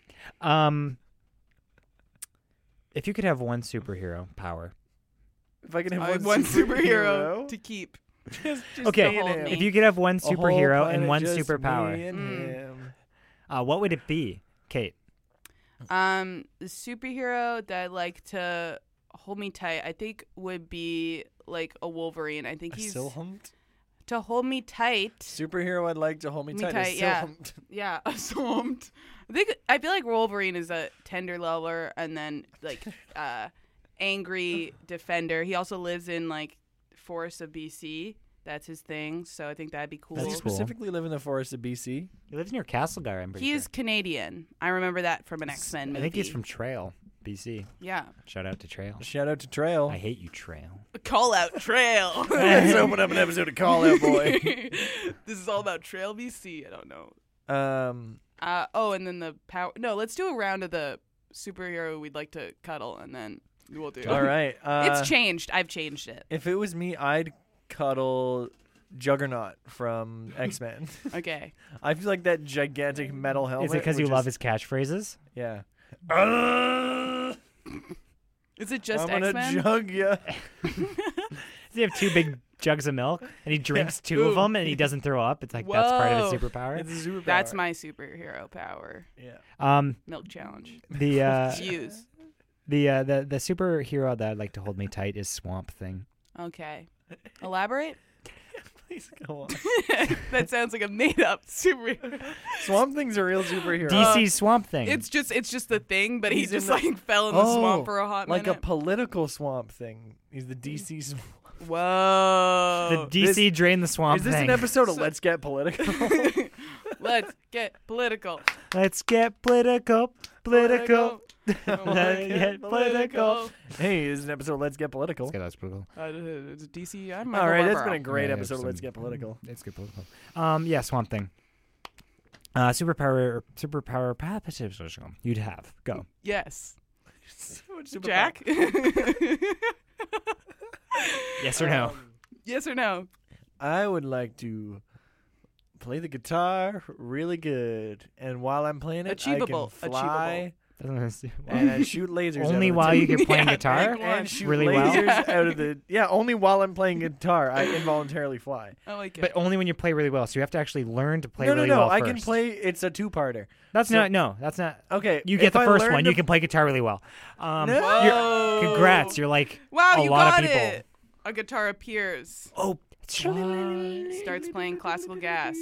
If you could have one superhero power. If I can have I one, want superhero to keep. just Okay, hold me. if you could have one A whole superhero and planet, one just superpower, me and him. what would it be, Kate? The superhero that I'd like to hold me tight, I think would be like a Wolverine. I think he's Silhumped? to hold me tight. Superhero I'd like to hold me tight. is yeah, Silhumped. yeah, a Silhumped. I feel like Wolverine is a tender lover, and then like angry defender. He also lives in like forests of BC. That's his thing. So I think that'd be cool. Does he specifically live in the forest of BC? He lives near Castlegar, I'm pretty He sure. is Canadian. I remember that from an X-Men movie. I think he's from Trail, BC. Yeah. Shout out to Trail. Shout out to Trail. I hate you, Trail. Call Out Trail. Let's open up an episode of Call Out Boy. This is all about Trail BC. I don't know. And then the power. No, let's do a round of the superhero we'd like to cuddle, and then we'll do. All right. It's changed. I've changed it. If it was me, I'd cuddle Juggernaut from X-Men. Okay. I feel like that gigantic metal helmet. Is it because you love his catchphrases? Yeah. Is it just I'm X-Men? gonna jug ya. Does he have two big jugs of milk, and he drinks two of them, and he doesn't throw up? It's like that's part of his superpower. It's a superpower. That's my superhero power. Yeah. Milk challenge. The Use. the superhero that I'd like to hold me tight is Swamp Thing. Okay. Elaborate. Please go on. That sounds like a made-up superhero. Swamp Thing's a real superhero. DC's Swamp Thing. It's just the thing, but he He's just in the- like fell in the swamp for a hot like minute. a political Swamp Thing. He's the DC Swamp. Whoa. The DC Drain the Swamp Is this Thing. an episode of Let's Get Political? Let's get political. Let's get political. Political. Let's get political. Hey, this is an episode of Let's Get Political. That's political. It's DC. I'm All Michael right, that's Barbaro. been a great Yeah, episode of some- Let's Get Political. It's good political. Yeah, Swamp Thing. Superpower. You'd have go. Yes. Superpower. Jack? Yes or no? Yes or no? I would like to play the guitar really good, and while I'm playing it, Achievable. I can fly Achievable. and I shoot lasers. Only out of while the you can play Yeah, guitar. pick one. and shoot really well? lasers out of the only while I'm playing guitar, I involuntarily fly. I like it. But only when you play really well. So you have to actually learn to play No, really no, well I first. can play. It's a two-parter. That's So- not. No, that's not. Okay, You get if the I first learn one. to- You can play guitar really well. Whoa. Congrats. You're like Wow, a you lot got of people. it. A guitar appears. Oh. Starts playing classical gas.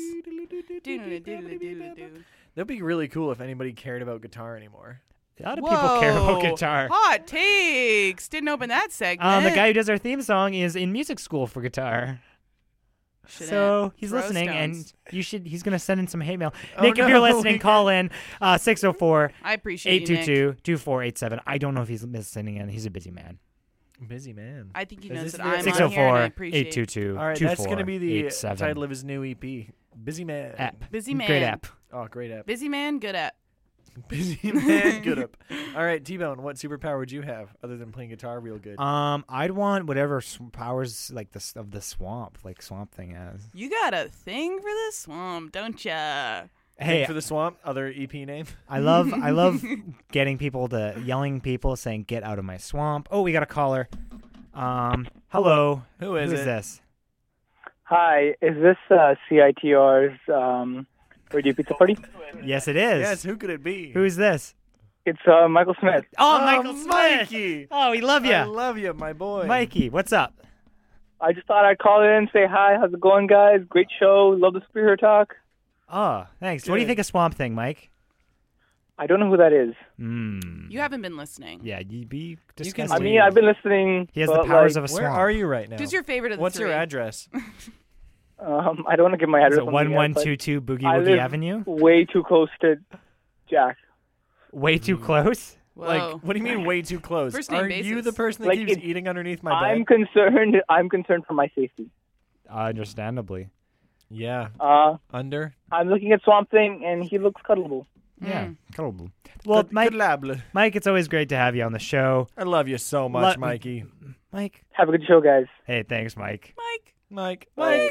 That'd be really cool if anybody cared about guitar anymore. A lot of people care about Whoa. guitar. Hot takes. Didn't open that segment. The guy who does our theme song is in music school for guitar. So he's Throw listening, stones. and he's gonna send in some hate mail. Oh, Nick, if no, you're listening, we call in 604 I appreciate you, Nick. 822-2487. I don't know if he's listening in. He's a busy man. Busy man. I think he Is knows this that the- I'm on here, and I appreciate 604-822-2487. All right, that's going to be the title of his new EP. Busy Man. app. Busy Man. Great app. Oh, great app. Busy man, good at. Busy man, good up. All right, T-Bone, what superpower would you have other than playing guitar real good? I'd want whatever powers like of the swamp, like Swamp Thing has. You got a thing for the swamp, don't ya? Hey, for the swamp, other EP name. I love getting people to yelling people saying get out of my swamp. Oh, we got a caller. Hello. Who is it? This? Hi, is this CITR's Radio Pizza Party? Yes, it is. Yes, who could it be? Who's this? It's Michael Smith. Oh, Michael Smith. Mikey. Oh, we love you. I love you, my boy. Mikey, what's up? I just thought I'd call in and say hi. How's it going, guys? Great show. Love the superhero talk. Oh, thanks. Good. What do you think of Swamp Thing, Mike? I don't know who that is. You haven't been listening. Yeah, you'd be I disgusting. mean, I've been listening. He has the powers of a Where swamp. are you right now? Who's your favorite of the What's three? your address? I don't want to give my Is address. it on the air, but 1122 Boogie I Woogie live Avenue? way too close to Jack. Way too close? Whoa. Like, what do you mean way too close? First name Are you basis. the person that Like, keeps eating underneath my I'm bed? concerned for my safety. Understandably. Yeah. Under? I'm looking at Swamp Thing, and he looks cuddleable. Yeah, cuddleable. Well, Mike, it's always great to have you on the show. I love you so much, Mikey. Mike. Have a good show, guys. Hey, thanks, Mike. Mike.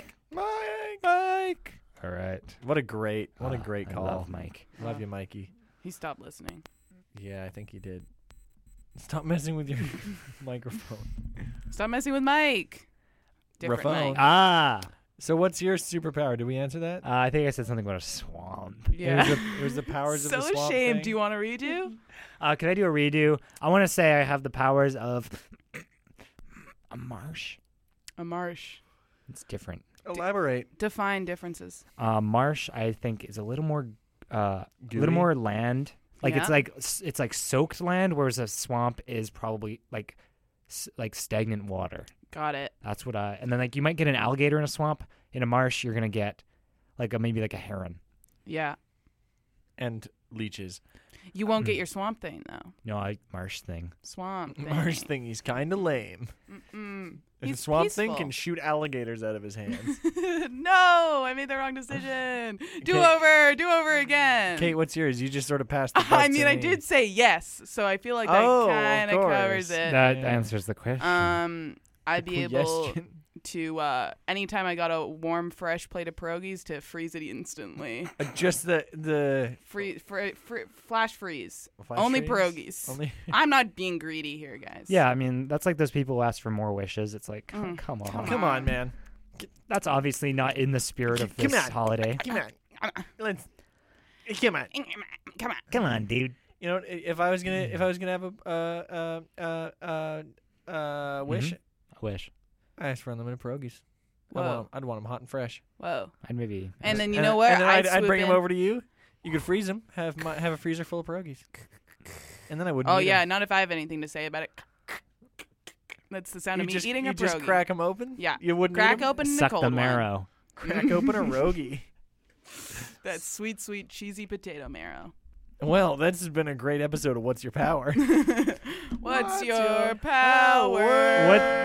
All right. What a great call. I love Mike. Love you, Mikey. He stopped listening. Yeah, I think he did. Stop messing with your microphone. Stop messing with Mike. Different Raphone. Mike. So what's your superpower? Did we answer that? I think I said something about a swamp. Yeah. It was the powers of the So swamp ashamed. thing? Do you want to redo? Can I do a redo? I want to say I have the powers of a marsh. A marsh. It's different. Elaborate. Define differences. Marsh, I think, is a little more, Gooey? land. Like Yeah. it's like soaked land, whereas a swamp is probably like stagnant water. Got it. That's what and then like you might get an alligator in a swamp. In a marsh, you're gonna get maybe a heron. Yeah. And leeches. You won't get your swamp thing, though. No, marsh thing. Swamp thing. Marsh thing, he's kind of lame. If He's the swamp peaceful. thing can shoot alligators out of his hands. No, I made the wrong decision. Do over again. Kate, what's yours? You just sort of passed the buck I to mean, I me. did say yes, so I feel like that kind of covers it. That answers the question. I'd be able question. to anytime I got a warm, fresh plate of pierogies to freeze it instantly. Just the Flash freeze. Flash Only freeze? pierogies. Only- I'm not being greedy here, guys. Yeah, I mean that's like those people who ask for more wishes. It's like, come on, Come on, man. That's obviously not in the spirit of this Come on. holiday. Come on. Let's. Come on. Come on. Come on, dude. You know, if I was gonna have a wish, I wish. I asked for unlimited pierogies. Whoa. I'd want them hot and fresh. Whoa. I'd maybe. And then you know what? And then I'd swoop bring them in. over to you. You could freeze them. Have a freezer full of pierogies. And then I wouldn't. Oh eat yeah, 'em. not if I have anything to say about it. That's the sound of me eating a You just pierogi. crack them open. Yeah. You wouldn't crack eat 'em? open the Suck cold the one. marrow. Crack open a rogie. That sweet, sweet, cheesy potato marrow. Well, this has been a great episode of What's Your Power? What's your power?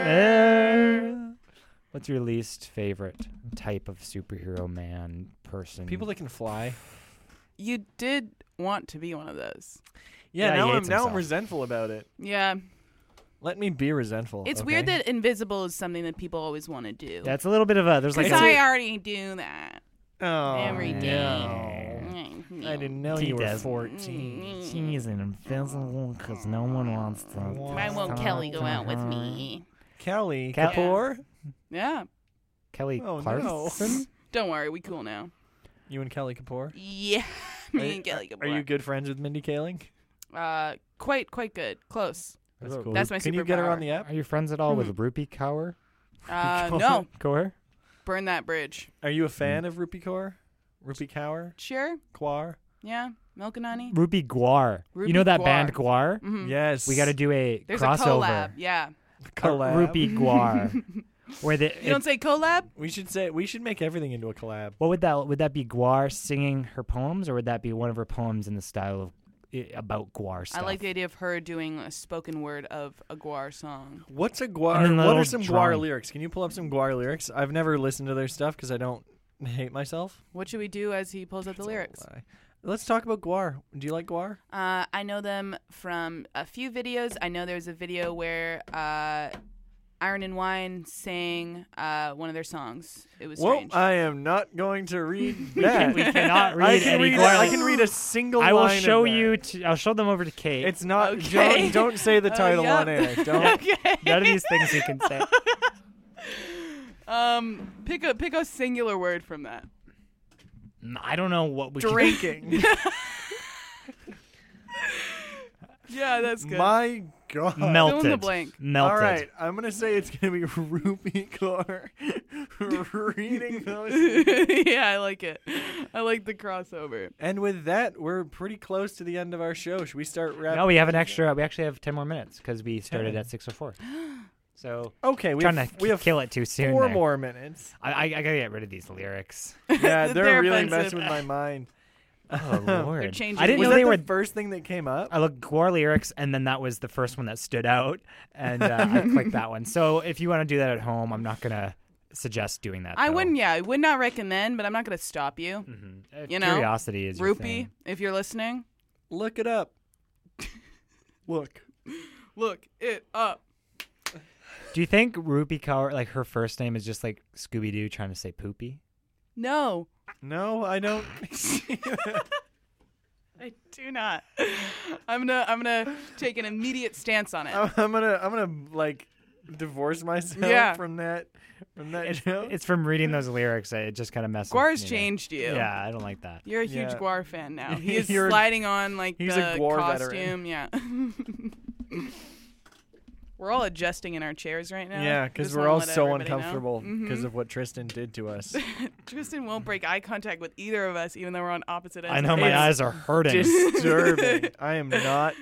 What's your least favorite type of superhero man person? People that can fly. You did want to be one of those. Yeah, he now hates I'm himself. resentful about it. Yeah. Let me be resentful. It's okay? weird that invisible is something that people always want to do. Yeah, it's a little bit of a. There's like. Because I already do that. Oh, every day. no. I didn't know you were 14. She's invisible because no one wants to. Why won't Kelly go out with me? Kelly Kapoor? Yeah. Kelly Oh, Clarkson? Don't worry, we cool now. You and Kelly Kapoor? Yeah, me and Kelly Kapoor. Are you good friends with Mindy Kaling? Quite good. Close. That's cool. That's my Can superpower. you get her on the app? Are you friends at all with Rupi Kaur? No. Kaur? Burn that bridge. Are you a fan of Rupi Kaur? Rupi Kaur? Sure. Kaur? Yeah. Milk and honey. Rupi Guar. Rupi You know that Guar. band Guar? Mhm. Yes. We got to do a There's crossover. a collab. Yeah. Collab. Rupi Guar. Where You don't say collab? We should make everything into a collab. What would that be? Guar singing her poems, or would that be one of her poems in the style of about Guar stuff? I like the idea of her doing a spoken word of a Guar song. What's a And Guar? then What little are some Guar drawing. lyrics? Can you pull up some Guar lyrics? I've never listened to their stuff because I don't hate myself. What should we do as he pulls up the lyrics? Let's talk about Guar. Do you like Guar? I know them from a few videos. I know there's a video where Iron and Wine sang one of their songs. It was Well, strange. I am not going to read that. We cannot read any Guar. I can read a single I will line of show that. you. I'll show them over to Kate. It's not. Okay. Don't say the title on air. Don't. Okay. None of these things you can say. Pick a singular word from that. I don't know what we Drinking. Yeah, that's good. My God. Melted. Fill in the blank. Melted. All right, I'm gonna say it's gonna be Ruby Car reading those. Yeah, I like it. I like the crossover. And with that, we're pretty close to the end of our show. Should we start wrapping? No, we have an extra. We actually have 10 more minutes because we started at 6:04. So okay, we have kill it too soon. 4 there. more minutes. I gotta get rid of these lyrics. Yeah, they're really offensive. messing with my mind. Oh Lord! They're changing. I didn't Was know that they the were first thing that came up? I looked Guar lyrics, and then that was the first one that stood out, and I clicked that one. So if you want to do that at home, I'm not gonna suggest doing that. I though. wouldn't. Yeah, I would not recommend, but I'm not going to stop you. You know, Curiosity is your Rupee, thing. if you're listening, Look it up. Look it up. Do you think Rupee Kaur, like her first name is just like Scooby Doo trying to say poopy? No, No, I don't. I do not. I'm gonna take an immediate stance on it. I'm gonna like divorce myself from that joke. It's from reading those lyrics. It just kind of messes. Guar's you know. changed you. Yeah, I don't like that. You're a huge Yeah. Guar fan now. He is You're- sliding on like he's the a Guar costume. Yeah. We're all adjusting in our chairs right now. Yeah, because Just we're wanna all let so everybody know. uncomfortable Mhm. because of what Tristan did to us. Tristan won't break eye contact with either of us, even though we're on opposite ends. I know of my the eyes are hurting. Disturbing. I am not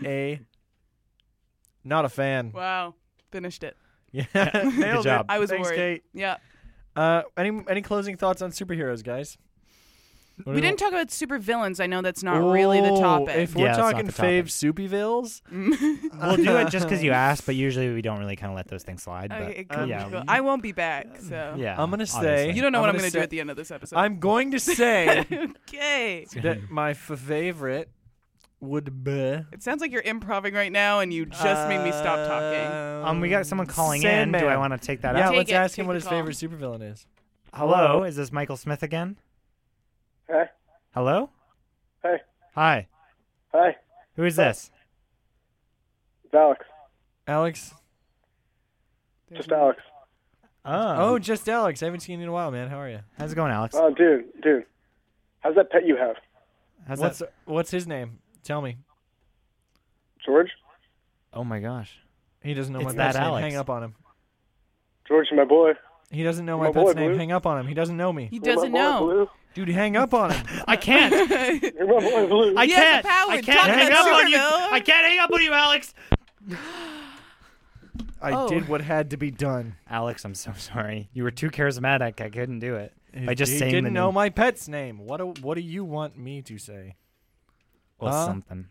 a fan. Wow, finished it. Yeah, Good nailed job. it. I was Thanks, worried. Kate. Yeah. Any closing thoughts on superheroes, guys? We didn't talk about super villains. I know that's not really the topic. If we're Yeah, it's not talking the topic. fave Soupyvilles, We'll do it just because you asked, but usually we don't really kind of let those things slide. But Okay, cool, yeah, cool. I won't be back, so yeah. I'm gonna say obviously. you don't know what I'm gonna going to do say- at the end of this episode. I'm going to say Okay. that my favorite would be. It sounds like you're improving right now, and you just made me stop talking. We got someone calling Sandman. in. Do I want to take that Yeah, out? Take let's it. ask him Take what the his call. favorite supervillain is. Hello, is this Michael Smith again? Hey. Hello? Hey. Hi. Hi. Who is this? It's Alex. Alex. Just Alex. Oh, just Alex. I haven't seen you in a while, man. How are you? How's it going, Alex? Oh, dude. How's that pet you have? What's his name? Tell me. George? Oh my gosh. He doesn't know It's my that pet's name. Alex. Hang up on him. George, my boy. He doesn't know My my pet's boy, name. Blue. Hang up on him. He doesn't know me. He doesn't my boy, know. Blue. Dude, hang up on him. I can't. You're my boy, Blue. I He has can't. the power. I Talk can't hang about up on you. Supervillain. I can't hang up on you, Alex. I did what had to be done. Alex, I'm so sorry. You were too charismatic. I couldn't do it. By just he saying didn't the know name. my pet's name. What do you want me to say? Well, something.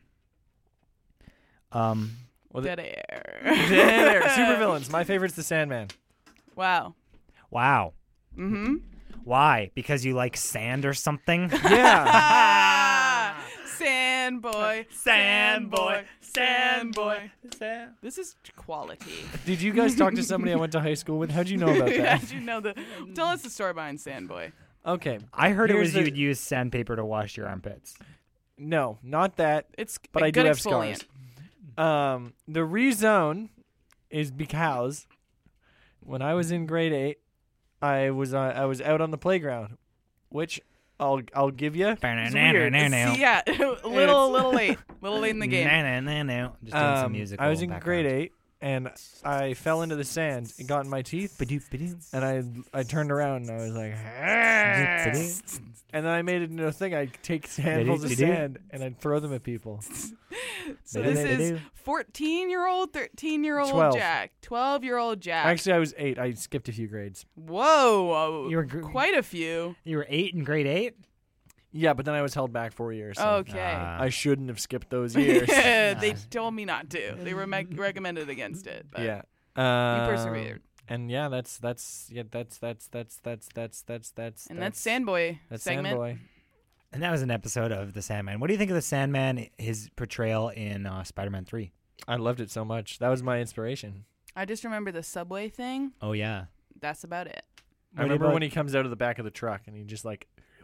Well, Dead air. there. Supervillains. My favorite's the Sandman. Wow. Wow. Mm-hmm. Why? Because you like sand or something? Yeah. Sandboy. Sandboy. Sandboy. This is quality. Did you guys talk to somebody I went to high school with? How'd you know about How that? did you know the? Tell us the story behind Sandboy. Okay. I heard Here's it was the- you'd use sandpaper to wash your armpits. No, not that. It's but a I do good have exfoliant. scars. The reason is because when I was in grade 8, I was out on the playground, which I'll give you. It's weird. See, yeah, little late in the game. No. Just doing some music. I was in grade 8, and I fell into the sand. It got in my teeth, and I turned around and I was like, and then I made it into a thing. I'd take handfuls of sand and I'd throw them at people. So this is 14-year-old, 13-year-old 12. Jack, 12-year-old Jack. Actually, I was 8. I skipped a few grades. Whoa, You were quite a few. You were 8 in grade 8? Yeah, but then I was held back 4 years. So Okay. I shouldn't have skipped those years. They told me not to. They were recommended against it. But Yeah. you persevered. And yeah, that's And that's Sandboy That's segment. Sandboy. And that was an episode of The Sandman. What do you think of The Sandman, his portrayal in Spider-Man 3? I loved it so much. That was my inspiration. I just remember the subway thing. Oh, yeah. That's about it. I remember when he comes out of the back of the truck and he just like...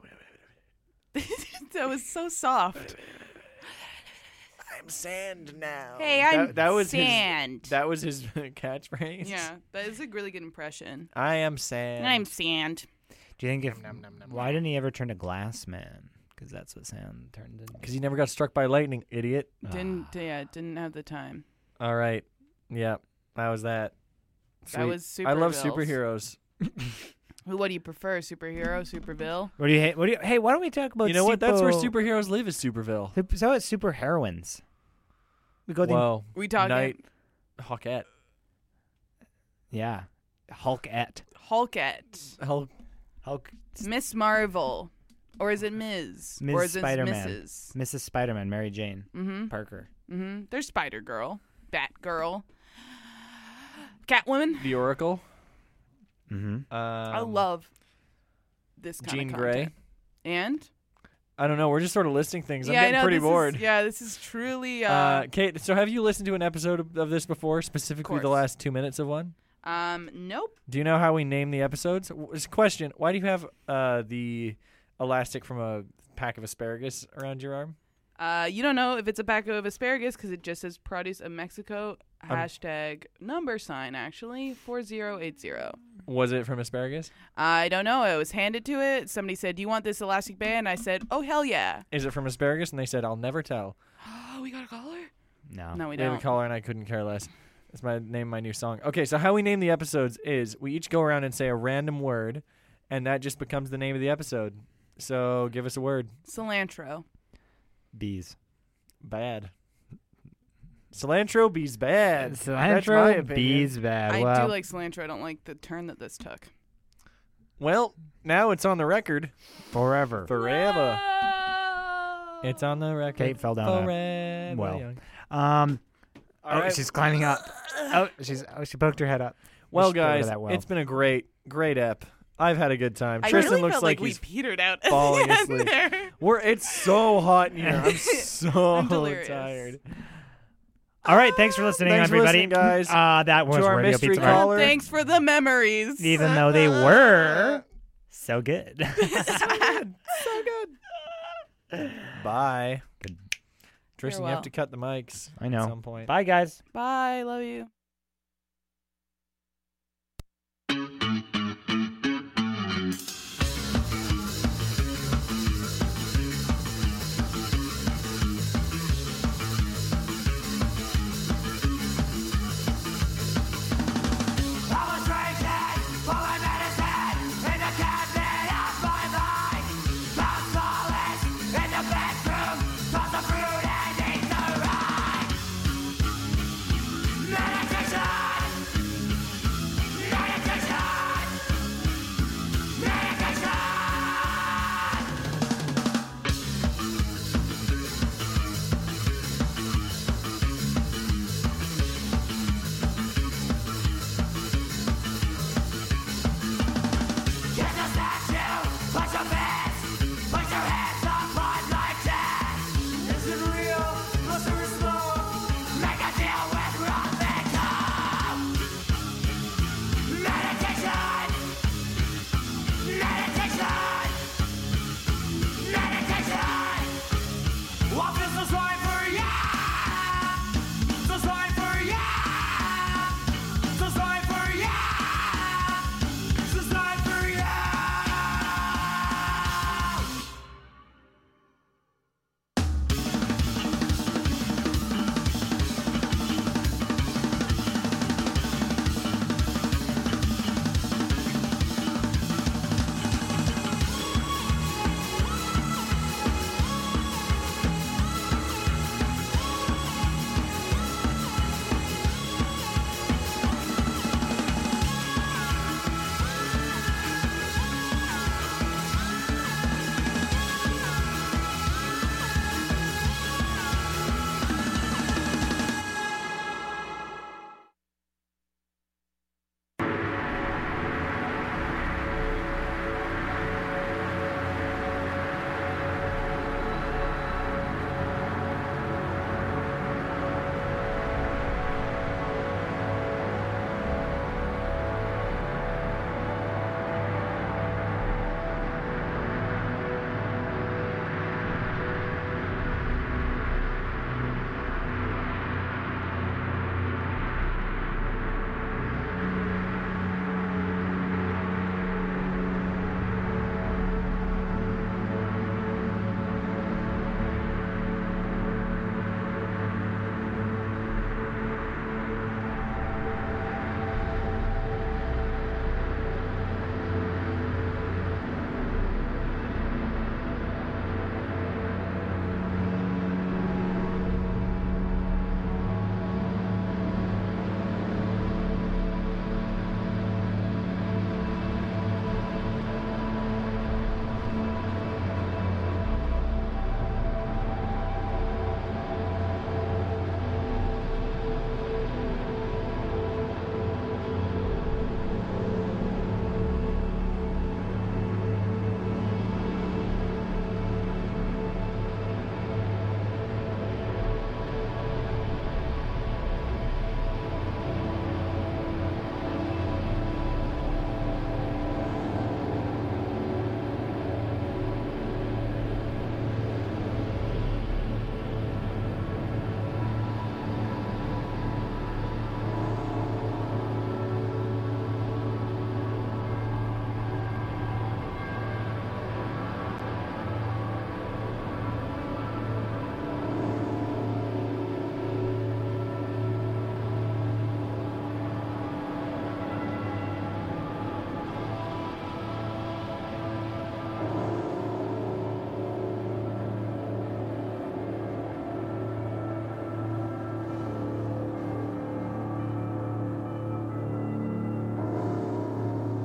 That was so soft. I'm sand now. Hey, I'm that was sand. That was his catchphrase. Yeah, that is a really good impression. I am sand. I'm sand. Do you think why didn't he ever turn to Glass Man? Because that's what sand turned into. Because he never got struck by lightning, idiot. Didn't have the time. All right. Yeah, that was that. That was I love supervilles. superheroes. What do you prefer, superhero, supervill? What do you hate? Hey, why don't we talk about? You know what? That's where superheroes live, is Superville. So it's superheroines. We go. Well, we talking Night Hawkette. Yeah, Hulkette. Hulk. Miss Marvel, or is it Ms. Ms. Or is it Spider-Man. Mrs. Spider-Man, Mary Jane Mm-hmm. Parker. Mm-hmm. There's Spider Girl, Batgirl, Catwoman, The Oracle. Mm-hmm. I love this kind Jean of Grey. content. And I don't know. We're just sort of listing things. I'm I getting know, pretty this bored. This is truly. Kate, so have you listened to an episode of this before, specifically the last 2 minutes of one? Nope. Do you know how we name the episodes? It's a question. Why do you have the elastic from a pack of asparagus around your arm? You don't know if it's a pack of asparagus because it just says produce of Mexico, #, actually, 4080. Was it from asparagus? I don't know. I was handed to it. Somebody said, do you want this elastic band? I said, oh, hell yeah. Is it from asparagus? And they said, I'll never tell. Oh, we got a caller? No. No, we They have don't. a caller and I couldn't care less. That's my name, my new song. Okay, so how we name the episodes is we each go around and say a random word, and that just becomes the name of the episode. So give us a word. Cilantro. Bees. Bad. Cilantro bees bad. That's my Cilantro opinion. bees bad. I do like cilantro. I don't like the turn that this took. Well, now it's on the record. Forever. It's on the record. Kate fell down. Forever Well. young. Oh, right. she's climbing up. She poked her head up. Well, We should go to guys, that well. it's been a great ep. I've had a good time. I Tristan really looks felt like we he's petered out falling at the end asleep. there. It's so hot in here. I'm so I'm delirious. tired. All right, thanks for listening, Thanks for everybody. listening, guys. That was To our Radio mystery Pizza Bar. caller. Thanks for the memories. Even though they were so good. So good. Bye. Good. Tristan, you have to cut the mics I know. at some point. Bye, guys. Bye. Love you.